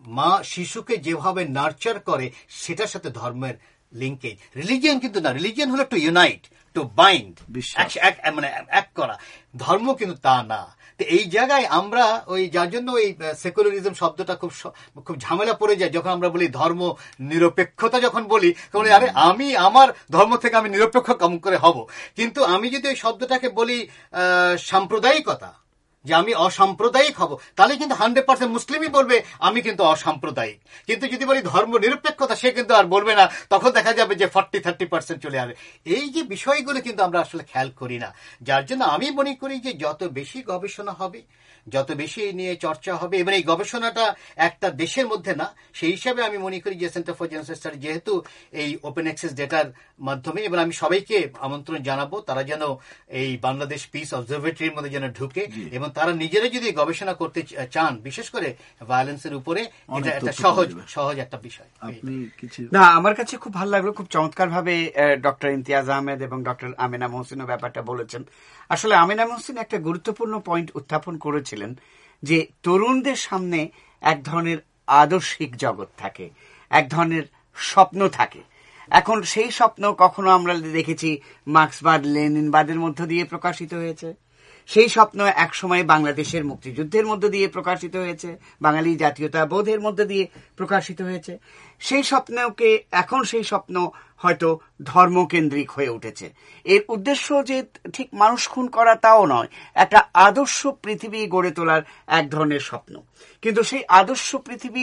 মা শিশুকে যেভাবে নার্চার করে সেটার সাথে ধর্মের লিঙ্কেজ। রিলিজিয়ান কিন্তু না, রিলিজিয়ান হলো টু ইউনাইট, টু বাইন্ড, মানে এক করা। ধর্ম কিন্তু তা না। তো এই জায়গায় আমরা ওই যার জন্য ওই সেকুলারিজম শব্দটা খুব খুব ঝামেলা পড়ে যায় যখন আমরা বলি ধর্ম নিরপেক্ষতা। যখন বলি তখন আরে আমি আমার ধর্ম থেকে আমি নিরপেক্ষ কম করে হব, কিন্তু আমি যদি ওই শব্দটাকে বলি সাম্প্রদায়িকতা, যে আমি অসাম্প্রদায়িক হব, তাহলে কিন্তু হান্ড্রেড পার্সেন্ট মুসলিমই বলবে আমি কিন্তু অসাম্প্রদায়িক। কিন্তু যদি বলি ধর্ম নিরপেক্ষতা, সে কিন্তু আর বলবে না, তখন দেখা যাবে যে ফর্টি থার্টি পার্সেন্ট চলে আসবে। এই যে বিষয়গুলো কিন্তু আমরা আসলে খেয়াল করি না, যার জন্য আমি মনে করি যে যত বেশি গবেষণা হবে, যত বেশি এই নিয়ে চর্চা হবে, এবং এই গবেষণাটা একটা দেশের মধ্যে না, সেই হিসাবে আমি মনে করি যে সেন্টার ফর জেনোসাইড স্টাডি যেহেতু এই ওপেন অ্যাক্সেস ডেটার মাধ্যমে, এবং আমি সবাইকে আমন্ত্রণ জানাবো তারা যেন এই বাংলাদেশ পিস অবজারভেটরির মধ্যে যেন ঢুকে, এবং তারা নিজেরা যদি গবেষণা করতে চান বিশেষ করে ভায়োলেন্সের উপরে, এটা একটা সহজ সহজ একটা বিষয়। না, আমার কাছে খুব ভালো লাগলো, খুব চমৎকার ভাবে ডক্টর ইমতিয়াজ আহমেদ এবং ডক্টর আমেনা মহসিনও ব্যাপারটা বলেছেন। আসলে আমেনা মহসিন একটা গুরুত্বপূর্ণ পয়েন্ট উত্থাপন করেছিলেন যে তরুণদের সামনে এক ধরনের আদর্শিক জগৎ থাকে, এক ধরনের স্বপ্ন থাকে। এখন সেই স্বপ্ন কখনো আমরা দেখেছি মার্ক্সবাদ লেনিনবাদের মধ্য দিয়ে প্রকাশিত হয়েছে, সেই স্বপ্ন একসময় বাংলাদেশের মুক্তিযুদ্ধের মধ্য দিয়ে প্রকাশিত হয়েছে, বাঙালি জাতীয়তাবোধের মধ্য দিয়ে প্রকাশিত হয়েছে। সেই স্বপ্নকে এখন সেই স্বপ্ন হয়তো ধর্মকেন্দ্রিক হয়ে উঠেছে। এর উদ্দেশ্য যে ঠিক মানুষ খুন করা তাও নয়, একটা আদর্শ পৃথিবী গড়ে তোলার এক ধরনের স্বপ্ন। কিন্তু সেই আদর্শ পৃথিবী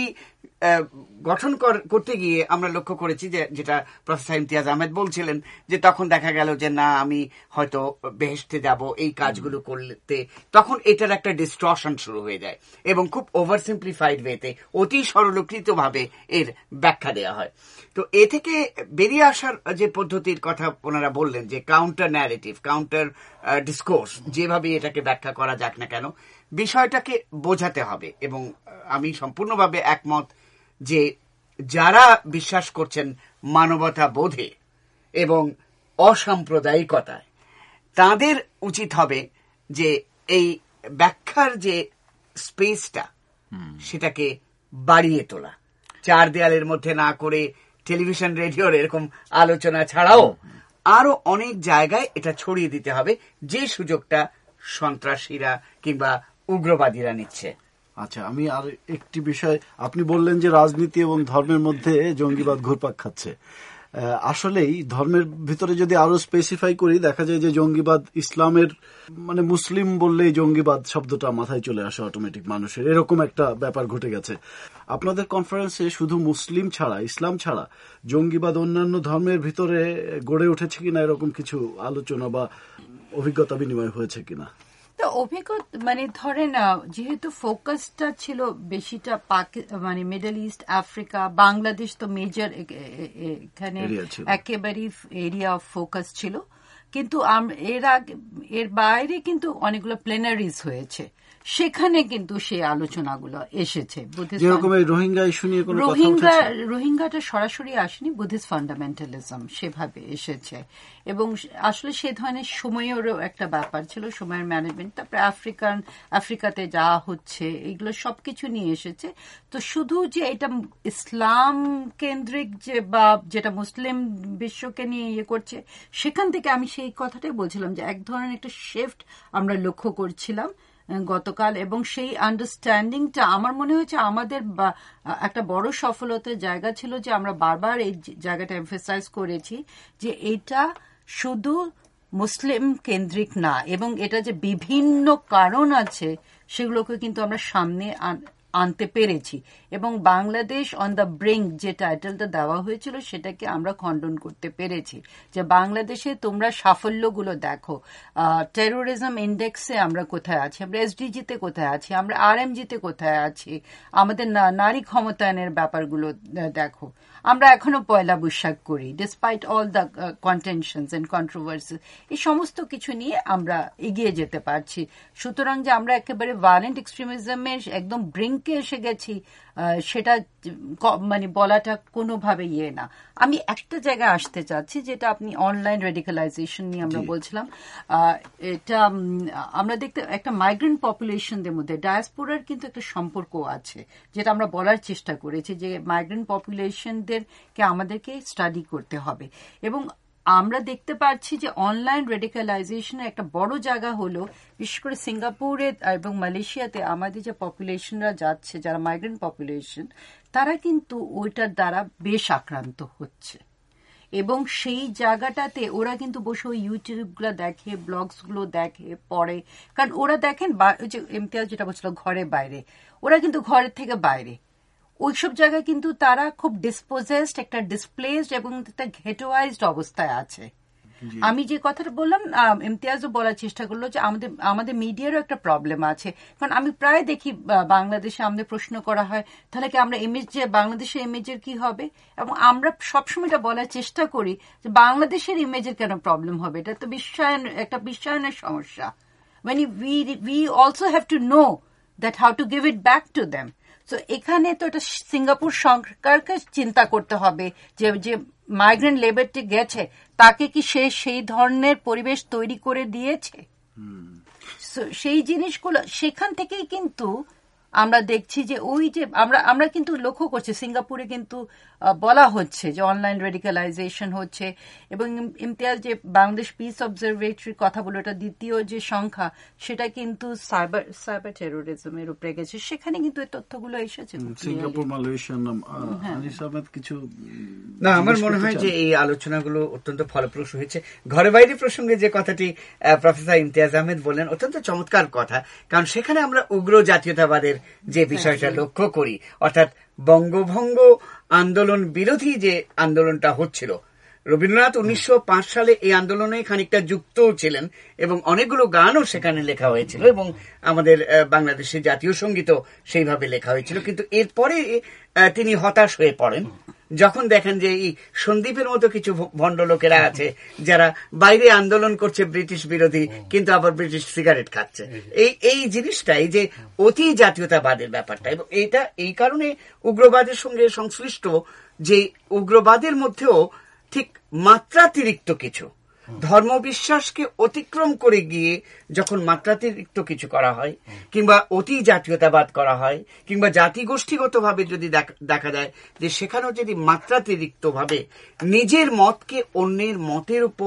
গঠন করতে গিয়ে আমরা লক্ষ্য করেছি যে, যেটা প্রফেসর ইমতিয়াজ আহমেদ বলছিলেন, যে তখন দেখা গেল যে না আমি হয়তো বেহেশতে যাব এই কাজগুলো করতে, তখন এটার একটা ডিস্টর্শন শুরু হয়ে যায় এবং খুব ওভার সিম্পলিফাইড ওয়েতে, অতি সরলীকৃত ভাবে এর ব্যাখ্যা দেওয়া হয়। তো এ থেকে বেরিয়ে আসার যে পদ্ধতির কথা ওনারা বললেন, যে কাউন্টার ন্যারেটিভ, কাউন্টার ডিসকোর্স, যেভাবে এটাকে ব্যাখ্যা করা যাক না কেন, বিষয়টাকে বোঝাতে হবে। এবং আমি সম্পূর্ণভাবে একমত যে যারা বিশ্বাস করছেন মানবতা বোধে এবং অসাম্প্রদায়িকতায়, তাদের উচিত হবে যে এই ব্যাখ্যার যে স্পেসটা সেটাকে বাড়িয়ে তোলা, চার দেয়ালের মধ্যে না করে টেলিভিশন রেডিওর এরকম আলোচনা ছাড়াও আরো অনেক জায়গায় এটা ছড়িয়ে দিতে হবে, যে সুযোগটা সন্ত্রাসীরা কিংবা উগ্রবাদীরা নিচ্ছে। আচ্ছা, আমি আর একটি বিষয়, আপনি বললেন যে রাজনীতি এবং ধর্মের মধ্যে জঙ্গিবাদ ঘুরপাক খাচ্ছে। আসলেই ধর্মের ভিতরে যদি আরো স্পেসিফাই করি, দেখা যায় যে জঙ্গিবাদ ইসলামের, মানে মুসলিম বললেই জঙ্গিবাদ শব্দটা মাথায় চলে আসে অটোমেটিক মানুষের, এরকম একটা ব্যাপার ঘটে গেছে। আপনাদের কনফারেন্সে শুধু মুসলিম ছাড়া, ইসলাম ছাড়া জঙ্গিবাদ অন্যান্য ধর্মের ভিতরে গড়ে উঠেছে কিনা, এরকম কিছু আলোচনা বা অভিজ্ঞতা বিনিময় হয়েছে কিনা? তো অভিজ্ঞতা মানে ধরেন, যেহেতু ফোকাসটা ছিল বেশিটা মানে মিডল ইস্ট, আফ্রিকা, বাংলাদেশ তো মেজর এখানে একেবারেই এরিয়া অফ ফোকাস ছিল, কিন্তু এর আগে এর বাইরে কিন্তু অনেকগুলো প্লেনারিজ হয়েছে, সেখানে কিন্তু সেই আলোচনাগুলো এসেছে। রোহিঙ্গা ইস্যু নিয়ে রোহিঙ্গা রোহিঙ্গাটা সরাসরি আসেনি, বুদ্ধিস্ট ফান্ডামেন্টালিজম সেভাবে এসেছে, এবং আসলে সে ধরনের সময়েরও একটা ব্যাপার ছিল, সময়ের ম্যানেজমেন্ট। তারপরে আফ্রিকান আফ্রিকাতে যা হচ্ছে এগুলো সবকিছু নিয়ে এসেছে। তো শুধু যে এটা ইসলাম কেন্দ্রিক যে বা যেটা মুসলিম বিশ্বকে নিয়ে ইয়ে করছে, সেখান থেকে আমি সেই কথাটাই বলছিলাম যে এক ধরনের একটা শিফট আমরা লক্ষ্য করছিলাম গতকাল, এবং সেই আন্ডারস্ট্যান্ডিংটা আমার মনে হয়েছে আমাদের একটা বড় সফলতার জায়গা ছিল, যে আমরা বারবার এই জায়গাটা এমফেসাইজ করেছি যে এটা শুধু মুসলিম কেন্দ্রিক না, এবং এটা যে বিভিন্ন কারণ আছে সেগুলোকে কিন্তু আমরা সামনে আনতে পেরেছি, এবং বাংলাদেশ অন দ্য ব্রিঙ্ক যে টাইটেলটা দেওয়া হয়েছিল সেটাকে আমরা খণ্ডন করতে পেরেছি, যে বাংলাদেশে তোমরা সাফল্যগুলো দেখো, টেরোরিজম ইন্ডেক্সে আমরা কোথায় আছি, আমরা এসডিজিতে কোথায় আছি, আমরা আরএমজিতে কোথায় আছি, আমাদের নারী ক্ষমতায়নের ব্যাপারগুলো দেখো, আমরা এখনো পয়লা বৈশাখ করি, despite all the contentions and controversy. এই সমস্ত কিছু নিয়ে আমরা এগিয়ে যেতে পারছি। সুতরাং যে আমরা একেবারে ভায়োলেন্ট এক্সট্রিমিজমের একদম ব্রিঙ্কে এসে গেছি, সেটা মানে বলাটা কোনোভাবে ইয়ে না। আমি একটা জায়গায় আসতে চাচ্ছি, যেটা আপনি অনলাইন রেডিকালাইজেশন নিয়ে আমরা বলছিলাম। এটা আমরা দেখতে একটা মাইগ্রেন্ট পপুলেশনদের মধ্যে ডায়াসপোরার কিন্তু একটা সম্পর্ক আছে, যেটা আমরা বলার চেষ্টা করেছি যে মাইগ্রেন্ট পপুলেশনদেরকে আমাদেরকে স্টাডি করতে হবে। এবং আমরা দেখতে পাচ্ছি যে অনলাইন রেডিকালাইজেশনের একটা বড় জায়গা হলো বিশেষ করে সিঙ্গাপুরে এবং মালয়েশিয়াতে আমাদের যে পপুলেশনরা যাচ্ছে, যারা মাইগ্রেন্ট পপুলেশন, তারা কিন্তু ওইটার দ্বারা বেশ আক্রান্ত হচ্ছে। এবং সেই জায়গাটাতে ওরা কিন্তু বসে ওই ইউটিউবগুলো দেখে, ব্লগসগুলো দেখে, পড়ে। কারণ ওরা দেখেন যে ইমতিয়াজ যেটা বলছিল ঘরে বাইরে, ওরা কিন্তু ঘরের থেকে বাইরে ওইসব জায়গায় কিন্তু তারা খুব ডিসপোজেসড, একটা ডিসপ্লেসড এবং একটা ঘেটোয়াইজড অবস্থায় আছে। আমি যে কথাটা বললাম, ইমতিয়াজও বলার চেষ্টা করলো যে আমাদের আমাদের মিডিয়ারও একটা প্রবলেম আছে। কারণ আমি প্রায় দেখি বাংলাদেশে আমাদের প্রশ্ন করা হয়, তাহলে কি আমরা ইমেজ, যে বাংলাদেশের ইমেজের কি হবে? এবং আমরা সবসময় এটা বলার চেষ্টা করি যে বাংলাদেশের ইমেজের কেন প্রবলেম হবে, এটা তো বিশ্বায়ন, একটা বিশ্বায়নের সমস্যা। মানে we we also have to know that how to give it back to them. তো এখানে তো এটা সিঙ্গাপুর সরকারকে চিন্তা করতে হবে যে যে মাইগ্রেন্ট লেবারটি গেছে তাকে কি সে সেই ধরনের পরিবেশ তৈরি করে দিয়েছে। সেই জিনিসগুলো সেখান থেকেই কিন্তু আমরা দেখছি যে ওই যে আমরা আমরা কিন্তু লক্ষ্য করছি সিঙ্গাপুরে কিন্তু বলা হচ্ছে যে অনলাইন রেডিকালাইজেশন হচ্ছে। এবং ইমতিয়াজ যে বাংলাদেশ পিস অবজারভেটরির কথা বলে, এটা দ্বিতীয় যে সংখ্যা, সেটা কিন্তু সাইবার সাইবার টেরোরিজমের উপরে গেছে। সেখানে কিন্তু এই তথ্যগুলো এসেছে। সিঙ্গাপুর, মালয়েশিয়া কিছু না, আমার মনে হয় যে এই আলোচনাগুলো অত্যন্ত ফলপ্রসূ হয়েছে। ঘরে বাইরে প্রসঙ্গে যে কথাটি প্রফেসর ইমতিয়াজ আহমেদ বললেন, অত্যন্ত চমৎকার কথা। কারণ সেখানে আমরা উগ্র জাতীয়তাবাদের যে বিষয়টা লক্ষ্য করি, অর্থাৎ বঙ্গভঙ্গ আন্দোলন বিরোধী যে আন্দোলনটা হচ্ছিল, রবীন্দ্রনাথ উনিশশো পাঁচ সালে এই আন্দোলনে খানিকটা যুক্ত ছিলেন এবং অনেকগুলো গানও সেখানে লেখা হয়েছিল এবং আমাদের বাংলাদেশের জাতীয় সঙ্গীতও সেইভাবে লেখা হয়েছিল। কিন্তু এরপরে তিনি হতাশ হয়ে পড়েন যখন দেখেন যে এই সন্দীপের মতো কিছু ভণ্ড লোকেরা আছে যারা বাইরে আন্দোলন করছে ব্রিটিশ বিরোধী, কিন্তু আবার ব্রিটিশ সিগারেট খাচ্ছে। এই এই জিনিসটাই যে অতি জাতীয়তাবাদের ব্যাপারটা, এবং এইটা এই কারণে উগ্রবাদের সঙ্গে সংশ্লিষ্ট যে উগ্রবাদের মধ্যেও ঠিক মাত্রাতিরিক্ত কিছু ধর্মবিশ্বাসকে অতিক্রম করে গিয়ে যখন মাত্রাতিরিক্ত কিছু করা হয়, কিংবা অতি জাতীয়তাবাদ করা হয়, কিংবা জাতিগোষ্ঠীগতভাবে যদি দেখা যায় যে সেখানেও যদি মাত্রাতিরিক্ত ভাবে নিজের মতকে অন্যের মতের উপর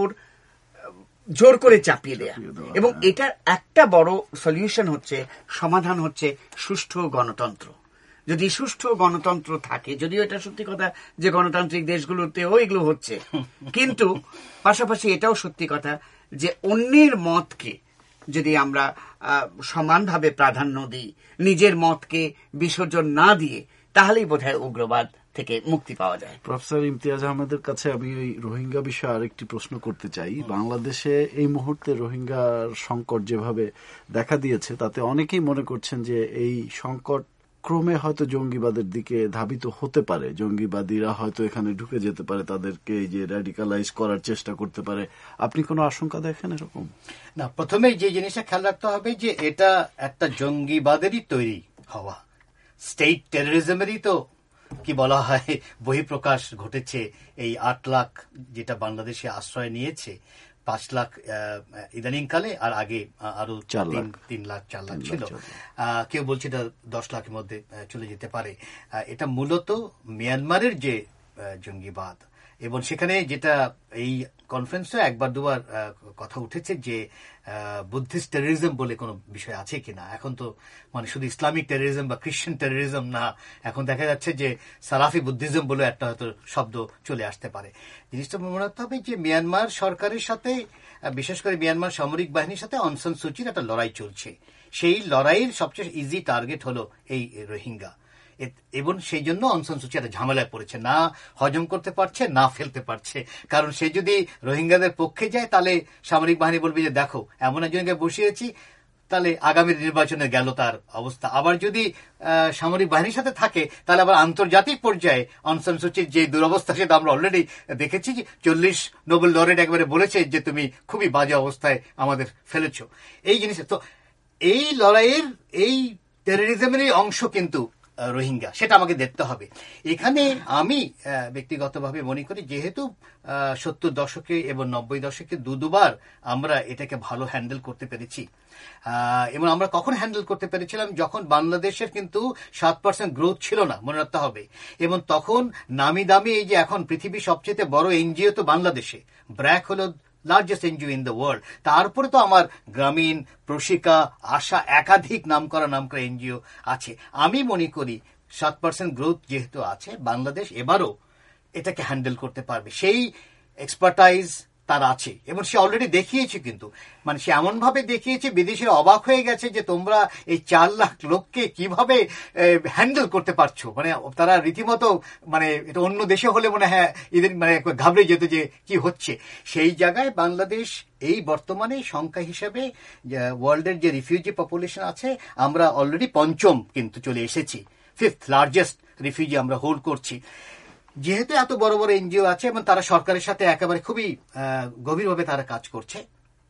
জোর করে চাপিয়ে দেয়া, এবং এটার একটা বড় সলিউশন হচ্ছে, সমাধান হচ্ছে সুষ্ঠু গণতন্ত্র। যদি সুষ্ঠু গণতন্ত্র থাকে, যদিও এটা সত্যি কথা যে গণতান্ত্রিক দেশগুলোতেও এগুলো হচ্ছে, কিন্তু পাশাপাশি এটাও সত্যি কথা যে অন্যের মতকে যদি আমরা সমানভাবে প্রাধান্য দিই, নিজের মতকে বিসর্জন না দিয়ে, তাহলেই বোধহয় উগ্রবাদ থেকে মুক্তি পাওয়া যায়। প্রফেসর ইমতিয়াজ আহমেদের কাছে আমি ওই রোহিঙ্গা বিষয়ে আরেকটি প্রশ্ন করতে চাই। বাংলাদেশে এই মুহূর্তে রোহিঙ্গার সংকট যেভাবে দেখা দিয়েছে, তাতে অনেকেই মনে করছেন যে এই সংকট ক্রমে হয়তো জঙ্গিবাদের দিকে ধাবিত হতে পারে, জঙ্গিবাদীরা হয়তো এখানে ঢুকে যেতে পারে, তাদেরকে এই যে র্যাডিকালাইজ করার চেষ্টা করতে পারে। আপনি কোনো আশঙ্কা দেখেন এরকম? না, প্রথমে যে জিনিসটা খেয়াল রাখতে হবে যে এটা একটা জঙ্গিবাদেরই তৈরি হওয়া, স্টেট টেরোরিজমেরই তো কি বলা হয় বহিঃপ্রকাশ ঘটেছে। এই আট লাখ যেটা বাংলাদেশে আশ্রয় নিয়েছে, পাঁচ লাখ ইদানিংকালে, আর আগে আরো তিন লাখ চার লাখ ছিল। কেউ বলছে এটা দশ লাখের মধ্যে চলে যেতে পারে। এটা মূলত মিয়ানমারের যে জঙ্গিবাদ, এবং সেখানে যেটা এই কনফারেন্সে একবার দুবার কথা উঠেছে যে বুদ্ধিস্ট টেরোরিজম বলে কোনো বিষয় আছে কিনা। এখন তো মানে শুধু ইসলামিক টেরোরিজম বা খ্রিস্টান টেরোরিজম না, এখন দেখা যাচ্ছে যে সালাফি বুদ্ধিজম বলে একটা হয়তো শব্দ চলে আসতে পারে। জিনিসটা মনে রাখতে হবে যে মিয়ানমার সরকারের সাথে, বিশেষ করে মিয়ানমার সামরিক বাহিনীর সাথে অং সান সু চির একটা লড়াই চলছে। সেই লড়াইয়ের সবচেয়ে ইজি টার্গেট হলো এই রোহিঙ্গা, এবং সেই জন্য অং সান সু চি একটা ঝামেলায় পড়েছে, না হজম করতে পারছে না ফেলতে পারছে। কারণ সে যদি রোহিঙ্গাদের পক্ষে যায় তাহলে সামরিক বাহিনী বলবে যে দেখো এমন একজনকে বসিয়েছি, তাহলে আগামী নির্বাচনে গেল তার অবস্থা। আবার যদি সামরিক বাহিনীর সাথে থাকে তাহলে আবার আন্তর্জাতিক পর্যায়ে অং সান সু চির যে দুরবস্থা সেটা আমরা অলরেডি দেখেছি। যে চল্লিশ নোবেল লরেট একবারে বলেছে যে তুমি খুবই বাজে অবস্থায় আমাদের ফেলেছ। এই জিনিস তো এই লড়াইয়ের এই টেররিজমেরই অংশ কিন্তু রোহিঙ্গা, সেটা আমাকে দেখতে হবে। এখানে আমি ব্যক্তিগতভাবে মনে করি যেহেতু সত্তর দশকে এবং নব্বই দশকে দু দুবার আমরা এটাকে ভালো হ্যান্ডেল করতে পেরেছি, এবং আমরা কখন হ্যান্ডেল করতে পেরেছিলাম যখন বাংলাদেশের কিন্তু সাত পার্সেন্ট গ্রোথ ছিল না, মনে রাখতে হবে। এবং তখন নামি দামি এই যে এখন পৃথিবীর সবচেয়ে বড় এনজিও তো বাংলাদেশে, ব্র্যাক হলো largest NGO in the world. তারপরে তো আমার গ্রামীণ, প্রশিকা, আশা একাধিক নাম করা নাম করা এনজিও আছে। আমি মনে করি সাত পার্সেন্ট গ্রোথ যেহেতু আছে, বাংলাদেশ এবারও এটাকে হ্যান্ডেল করতে পারবে। সেই এক্সপার্টাইজ তার আছে এবং সে অলরেডি দেখিয়েছে। কিন্তু মানে সে এমন ভাবে দেখিয়েছে বিদেশিরা অবাক হয়ে গেছে যে তোমরা এই চার লাখ লোককে কিভাবে হ্যান্ডেল করতে পারছো। মানে তারা রীতিমতো মানে এটা অন্য দেশে হলে মনে হয় এদের মানে ঘাবড়ে যেত যে কি হচ্ছে। সেই জায়গায় বাংলাদেশ এই বর্তমানে সংখ্যা হিসেবে ওয়ার্ল্ডের যে রিফিউজি পপুলেশন আছে আমরা অলরেডি পঞ্চম কিন্তু চলে এসেছি, ফিফথ লার্জেস্ট রিফিউজি আমরা হোল্ড করছি। যেহেতু এত বড় বড় এনজিও আছে এবং তারা সরকারের সাথে একেবারে খুবই গভীরভাবে তারা কাজ করছে,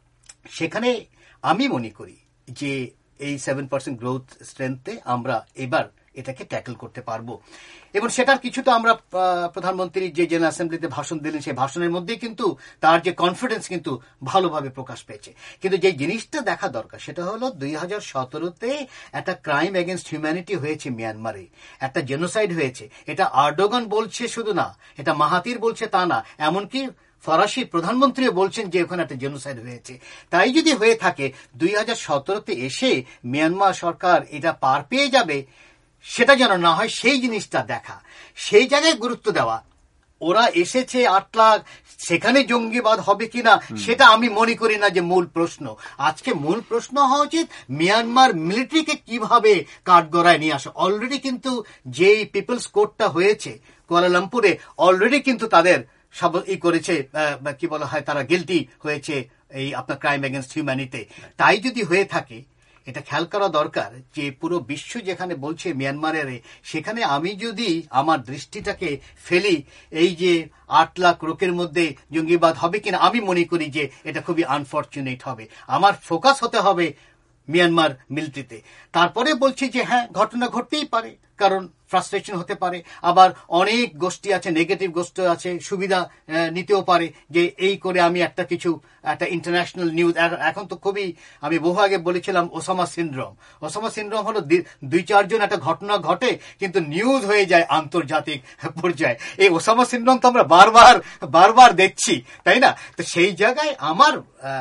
সেখানে আমি মনে করি যে এই সেভেন পার্সেন্ট গ্রোথ স্ট্রেংথে আমরা এবার এটাকে ট্যাকল করতে পারবো। এবং সেটার কিছু তো আমরা প্রধানমন্ত্রী যে জেনারেল অ্যাসেম্বলিতে ভাষণ দিলেন সেই ভাষণের মধ্যে কিন্তু তার যে কনফিডেন্স কিন্তু ভালোভাবে প্রকাশ পেয়েছে। কিন্তু যে জিনিসটা দেখা দরকার সেটা হলো দুই হাজার সতেরোতে একটা ক্রাইম এগেনস্ট হিউম্যানিটি হয়েছে মিয়ানমারে, একটা জেনোসাইড হয়েছে। এটা আর্ডোগান বলছে শুধু না, এটা মাহাতির বলছে তা না, এমনকি ফরাসি প্রধানমন্ত্রীও বলছেন যে ওখানে একটা জেনোসাইড হয়েছে। তাই যদি হয়ে থাকে দুই হাজার সতেরোতে এসে মিয়ানমার সরকার এটা পার পেয়ে যাবে, সেটা যেন না হয় সেই জিনিসটা দেখা, সেই জায়গায় গুরুত্ব দেওয়া। ওরা এসেছে আট লাখ, সেখানে জঙ্গিবাদ হবে কিনা সেটা আমি মনে করি না যে মূল প্রশ্ন। আজকে মূল প্রশ্ন হওয়া উচিত মিয়ানমার মিলিটারিকে কিভাবে কাঠগড়ায় নিয়ে আসা। অলরেডি কিন্তু যেই পিপলস কোর্টটা হয়েছে কুয়ালালামপুরে, অলরেডি কিন্তু তাদের সব ই করেছে, কি বলা হয়, তারা গিলটি হয়েছে এই আপনার ক্রাইম এগেনস্ট হিউম্যানিটি। তাই যদি হয়ে থাকে এটা খেয়াল করা দরকার যে পুরো বিশ্ব যেখানে বলছে মিয়ানমারের, সেখানে আমি যদি আমার দৃষ্টিটাকে ফেলি এই যে আট লাখ লোকের মধ্যে জঙ্গিবাদ হবে কিনা, আমি মনে করি যে এটা খুবই আনফর্চুনেট হবে। আমার ফোকাস হতে হবে মিয়ানমার মিলিটারিতে। তারপরে বলছি যে হ্যাঁ, ঘটনা ঘটতেই পারে, কারণ ফ্রাস্ট্রেশন হতে পারে, আবার অনেক গোষ্ঠী আছে, নেগেটিভ গোষ্ঠী আছে, সুবিধা নিতেও পারে যে এই করে আমি একটা কিছু একটা ইন্টারন্যাশনাল নিউজ। এখন তো খুবই, আমি বহু আগে বলেছিলাম ওসামা সিনড্রোম। ওসামা সিনড্রোম হলো দুই চারজন একটা ঘটনা ঘটে কিন্তু নিউজ হয়ে যায় আন্তর্জাতিক পর্যায়ে। এই ওসামা সিনড্রোম তো আমরা বারবার বারবার দেখছি, তাই না? তো সেই জায়গায় আমার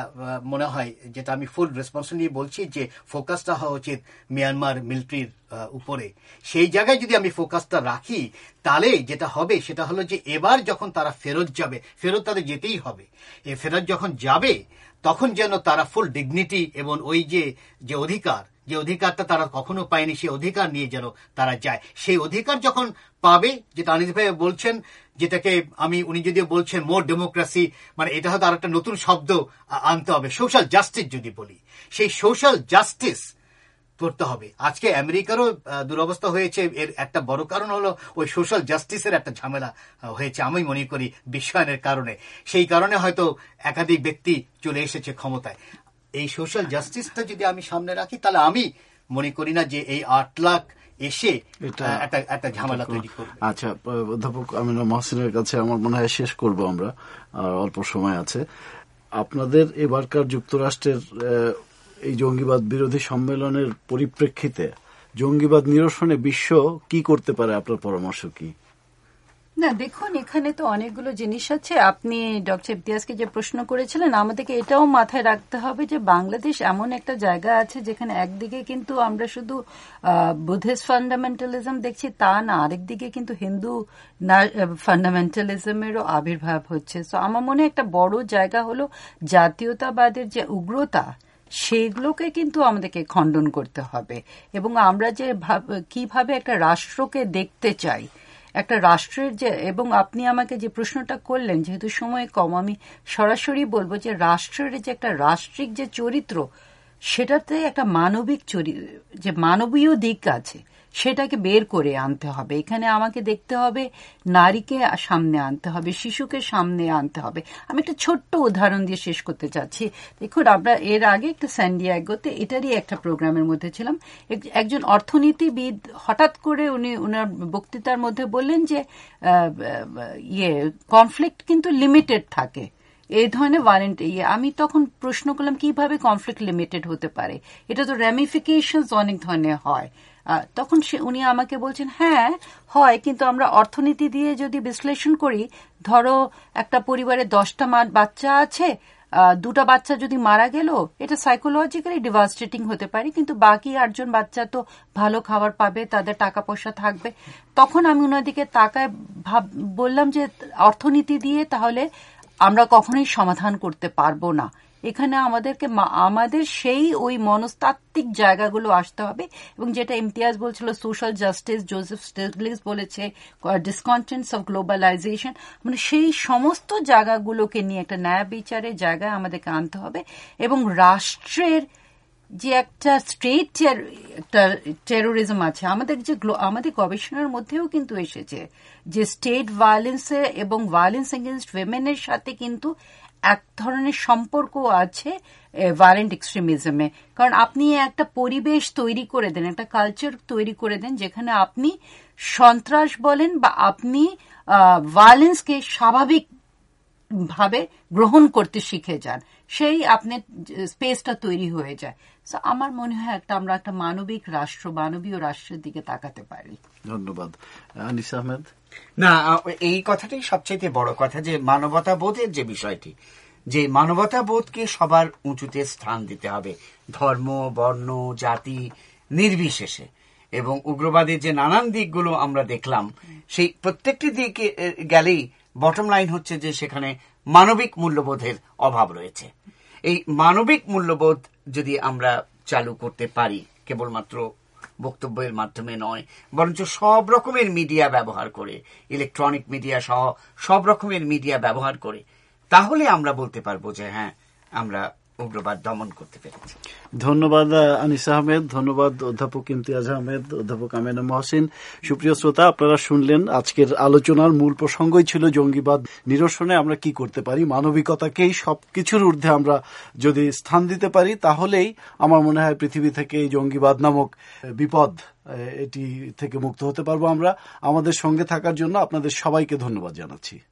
মনে হয়, যেটা আমি ফুল রেসপন্সিবিলিটি নিয়ে বলছি, যে ফোকাসটা হওয়া উচিত মিয়ানমার মিলিটারির উপরে। সেই জায়গায় যদি আমি ফোকাসটা রাখি তাহলে যেটা হবে সেটা হলো যে এবার যখন তারা ফেরত যাবে, ফেরত তাদের যেতেই হবে, এ ফেরত যখন যাবে তখন যেন তারা ফুল ডিগনিটি এবং ওই যে যে অধিকার, যে অধিকারটা তারা কখনো পায়নি, সেই অধিকার নিয়ে যেন তারা যায়। সেই অধিকার যখন পাবে, যেটা আনিস ভাই বলছেন, যেটাকে আমি, উনি যদিও বলছেন মোর ডেমোক্রেসি, মানে এটা হয়তো আর একটা নতুন শব্দ আনতে হবে, সোশ্যাল জাস্টিস যদি বলি, সেই সোশ্যাল জাস্টিস করতে হবে। আজকে আমেরিকারও দুরবস্থা হয়েছে, এর একটা বড় কারণ হলো ওই সোশ্যাল জাস্টিসের একটা ঝামেলা হয়েছে আমি মনে করি বিশ্বায়নের কারণে। সেই কারণে হয়তো একাধিক ব্যক্তি চলে এসেছে ক্ষমতায়। এই সোশ্যাল জাস্টিসটা যদি আমি সামনে রাখি তাহলে আমি মনে করি না যে এই আট লাখ এসে একটা একটা ঝামেলা তৈরি করবে। আচ্ছা, অধ্যাপক আমিনুর মহসিনের কাছে আমার মনে হয় শেষ করব আমরা, অল্প সময় আছে। আপনাদের এবারকার যুক্তরাষ্ট্রের এই জঙ্গিবাদ বিরোধী সম্মেলনের পরিপ্রেক্ষিতে জঙ্গিবাদ নিরসনে বিশ্ব কি করতে পারে, আপনার পরামর্শ কি? না দেখুন, এখানে তো অনেকগুলো জিনিস আছে। আপনি ডক্টর ইমতিয়াজকে যে প্রশ্ন করেছিলেন, আমাদেরকে এটাও মাথায় রাখতে হবে যে বাংলাদেশ এমন একটা জায়গা আছে যেখানে একদিকে কিন্তু আমরা শুধু বুদ্ধিস্ট ফান্ডামেন্টালিজম দেখছি তা না, আরেকদিকে কিন্তু হিন্দু ফান্ডামেন্টালিজমেরও আবির্ভাব হচ্ছে। তো আমার মনে একটা বড় জায়গা হলো জাতীয়তাবাদের যে উগ্রতা, সেগুলোকে কিন্তু আমাদেরকে খণ্ডন করতে হবে। এবং আমরা যে কিভাবে একটা রাষ্ট্রকে দেখতে চাই, একটা রাষ্ট্রের যে, এবং আপনি আমাকে যে প্রশ্নটা করলেন, যেহেতু সময় কম, আমি সরাসরি বলবো যে রাষ্ট্রের যে একটা রাষ্ট্রিক যে চরিত্র, সেটাতে একটা মানবিক চরিত্র, যে মানবীয় দিক আছে সেটাকে বের করে আনতে হবে। এখানে আমাকে দেখতে হবে নারীকে সামনে আনতে হবে, শিশুকে সামনে আনতে হবে। আমি একটা ছোট্ট উদাহরণ দিয়ে শেষ করতে চাচ্ছি। দেখুন, আমরা এর আগে একটা স্যান ডিয়েগোতে এটারই একটা প্রোগ্রামের মধ্যে ছিলাম। একজন অর্থনীতিবিদ হঠাৎ করে উনি ওনার বক্তৃতার মধ্যে বললেন যে ইয়ে কনফ্লিক্ট কিন্তু লিমিটেড থাকে, এই ধরনের ভায়োলেন্ট ইয়ে। আমি তখন প্রশ্ন করলাম কিভাবে কনফ্লিক্ট লিমিটেড হতে পারে, এটা তো র্যামিফিকেশনস অনেক ধরনের হয়। তখন সে উনি আমাকে বলছেন হ্যাঁ হয়, কিন্তু আমরা অর্থনীতি দিয়ে যদি বিশ্লেষণ করি, ধরো একটা পরিবারে দশটা বাচ্চা আছে, দুটা বাচ্চা যদি মারা গেল এটা সাইকোলজিক্যালি ডিভাস্টেটিং হতে পারে, কিন্তু বাকি আটজন বাচ্চা তো ভালো খাবার পাবে, তাদের টাকা পয়সা থাকবে। তখন আমি ওনাদিকে তাকায় ভাব বললাম যে অর্থনীতি দিয়ে তাহলে আমরা কখনোই সমাধান করতে পারবো না। এখানে আমাদেরকে আমাদের সেই ওই মনস্তাত্ত্বিক জায়গাগুলো আসতে হবে, এবং যেটা ইমতিয়াজ বলছিল সোশ্যাল জাস্টিস, জোসেফ স্টিগলিটজ বলেছে ডিসকন্টেন্টস অফ গ্লোবালাইজেশন, মানে সেই সমস্ত জায়গাগুলোকে নিয়ে একটা ন্যায় বিচারের জায়গায় আমাদেরকে আনতে হবে। এবং রাষ্ট্রের যে একটা স্টেট একটা টেরোরিজম আছে আমাদের, যে আমাদের গবেষণার মধ্যেও কিন্তু এসেছে যে স্টেট ভায়োলেন্সের এবং ভায়োলেন্স এগেইনস্ট উইমেনের সাথে কিন্তু এক ধরনের সম্পর্ক আছে ভায়োলেন্ট এক্সট্রিমিজমে। কারণ আপনি একটা পরিবেশ তৈরি করে দেন, একটা কালচার তৈরি করে দেন যেখানে আপনি সন্ত্রাস বলেন বা আপনি ভায়োলেন্সকে স্বাভাবিক ভাবে গ্রহণ করতে শিখে যান, সেই আপনার স্পেসটা তৈরি হয়ে যায়। আমার মনে হয় একটা আমরা একটা মানবিক রাষ্ট্র, মানবীয় রাষ্ট্রের দিকে তাকাতে পারি। ধন্যবাদ। আনিস আহমেদ। না, এই কথাটাই সবচেয়ে বড় কথা, যে মানবতা বোধের যে বিষয়টি, যে মানবতা বোধকে সবার উঁচুতে স্থান দিতে হবে, ধর্ম, বর্ণ, জাতি নির্বিশেষে। এবং উগ্রবাদের যে নানান দিকগুলো আমরা দেখলাম, সেই প্রত্যেকটি দিকে গেলেই বটম লাইন হচ্ছে যে সেখানে মানবিক মূল্যবোধের অভাব রয়েছে। এই মানবিক মূল্যবোধ যদি আমরা চালু করতে পারি, কেবলমাত্র বক্তব্যের মাধ্যমে নয়, বরঞ্চ সব রকমের মিডিয়া ব্যবহার করে, ইলেকট্রনিক মিডিয়া সহ সব রকমের মিডিয়া ব্যবহার করে, তাহলে আমরা বলতে পারবো যে হ্যাঁ, আমরা উগ্রবাদ দমন করতে পেরেছি। ধন্যবাদ আনিস আহমেদ, ধন্যবাদ অধ্যাপক ইমতিয়াজ আহমেদ, অধ্যাপক আমেনা মহসিন। সুপ্রিয় শ্রোতা, আপনারা শুনলেন আজকের আলোচনার মূল প্রসঙ্গই ছিল জঙ্গিবাদ নিরসনে আমরা কি করতে পারি। মানবিকতাকেই সবকিছুর ঊর্ধ্বে আমরা যদি স্থান দিতে পারি, তাহলেই আমার মনে হয় পৃথিবী থেকে এই জঙ্গিবাদ নামক বিপদ এটি থেকে মুক্ত হতে পারবো আমরা। আমাদের সঙ্গে থাকার জন্য আপনাদের সবাইকে ধন্যবাদ জানাচ্ছি।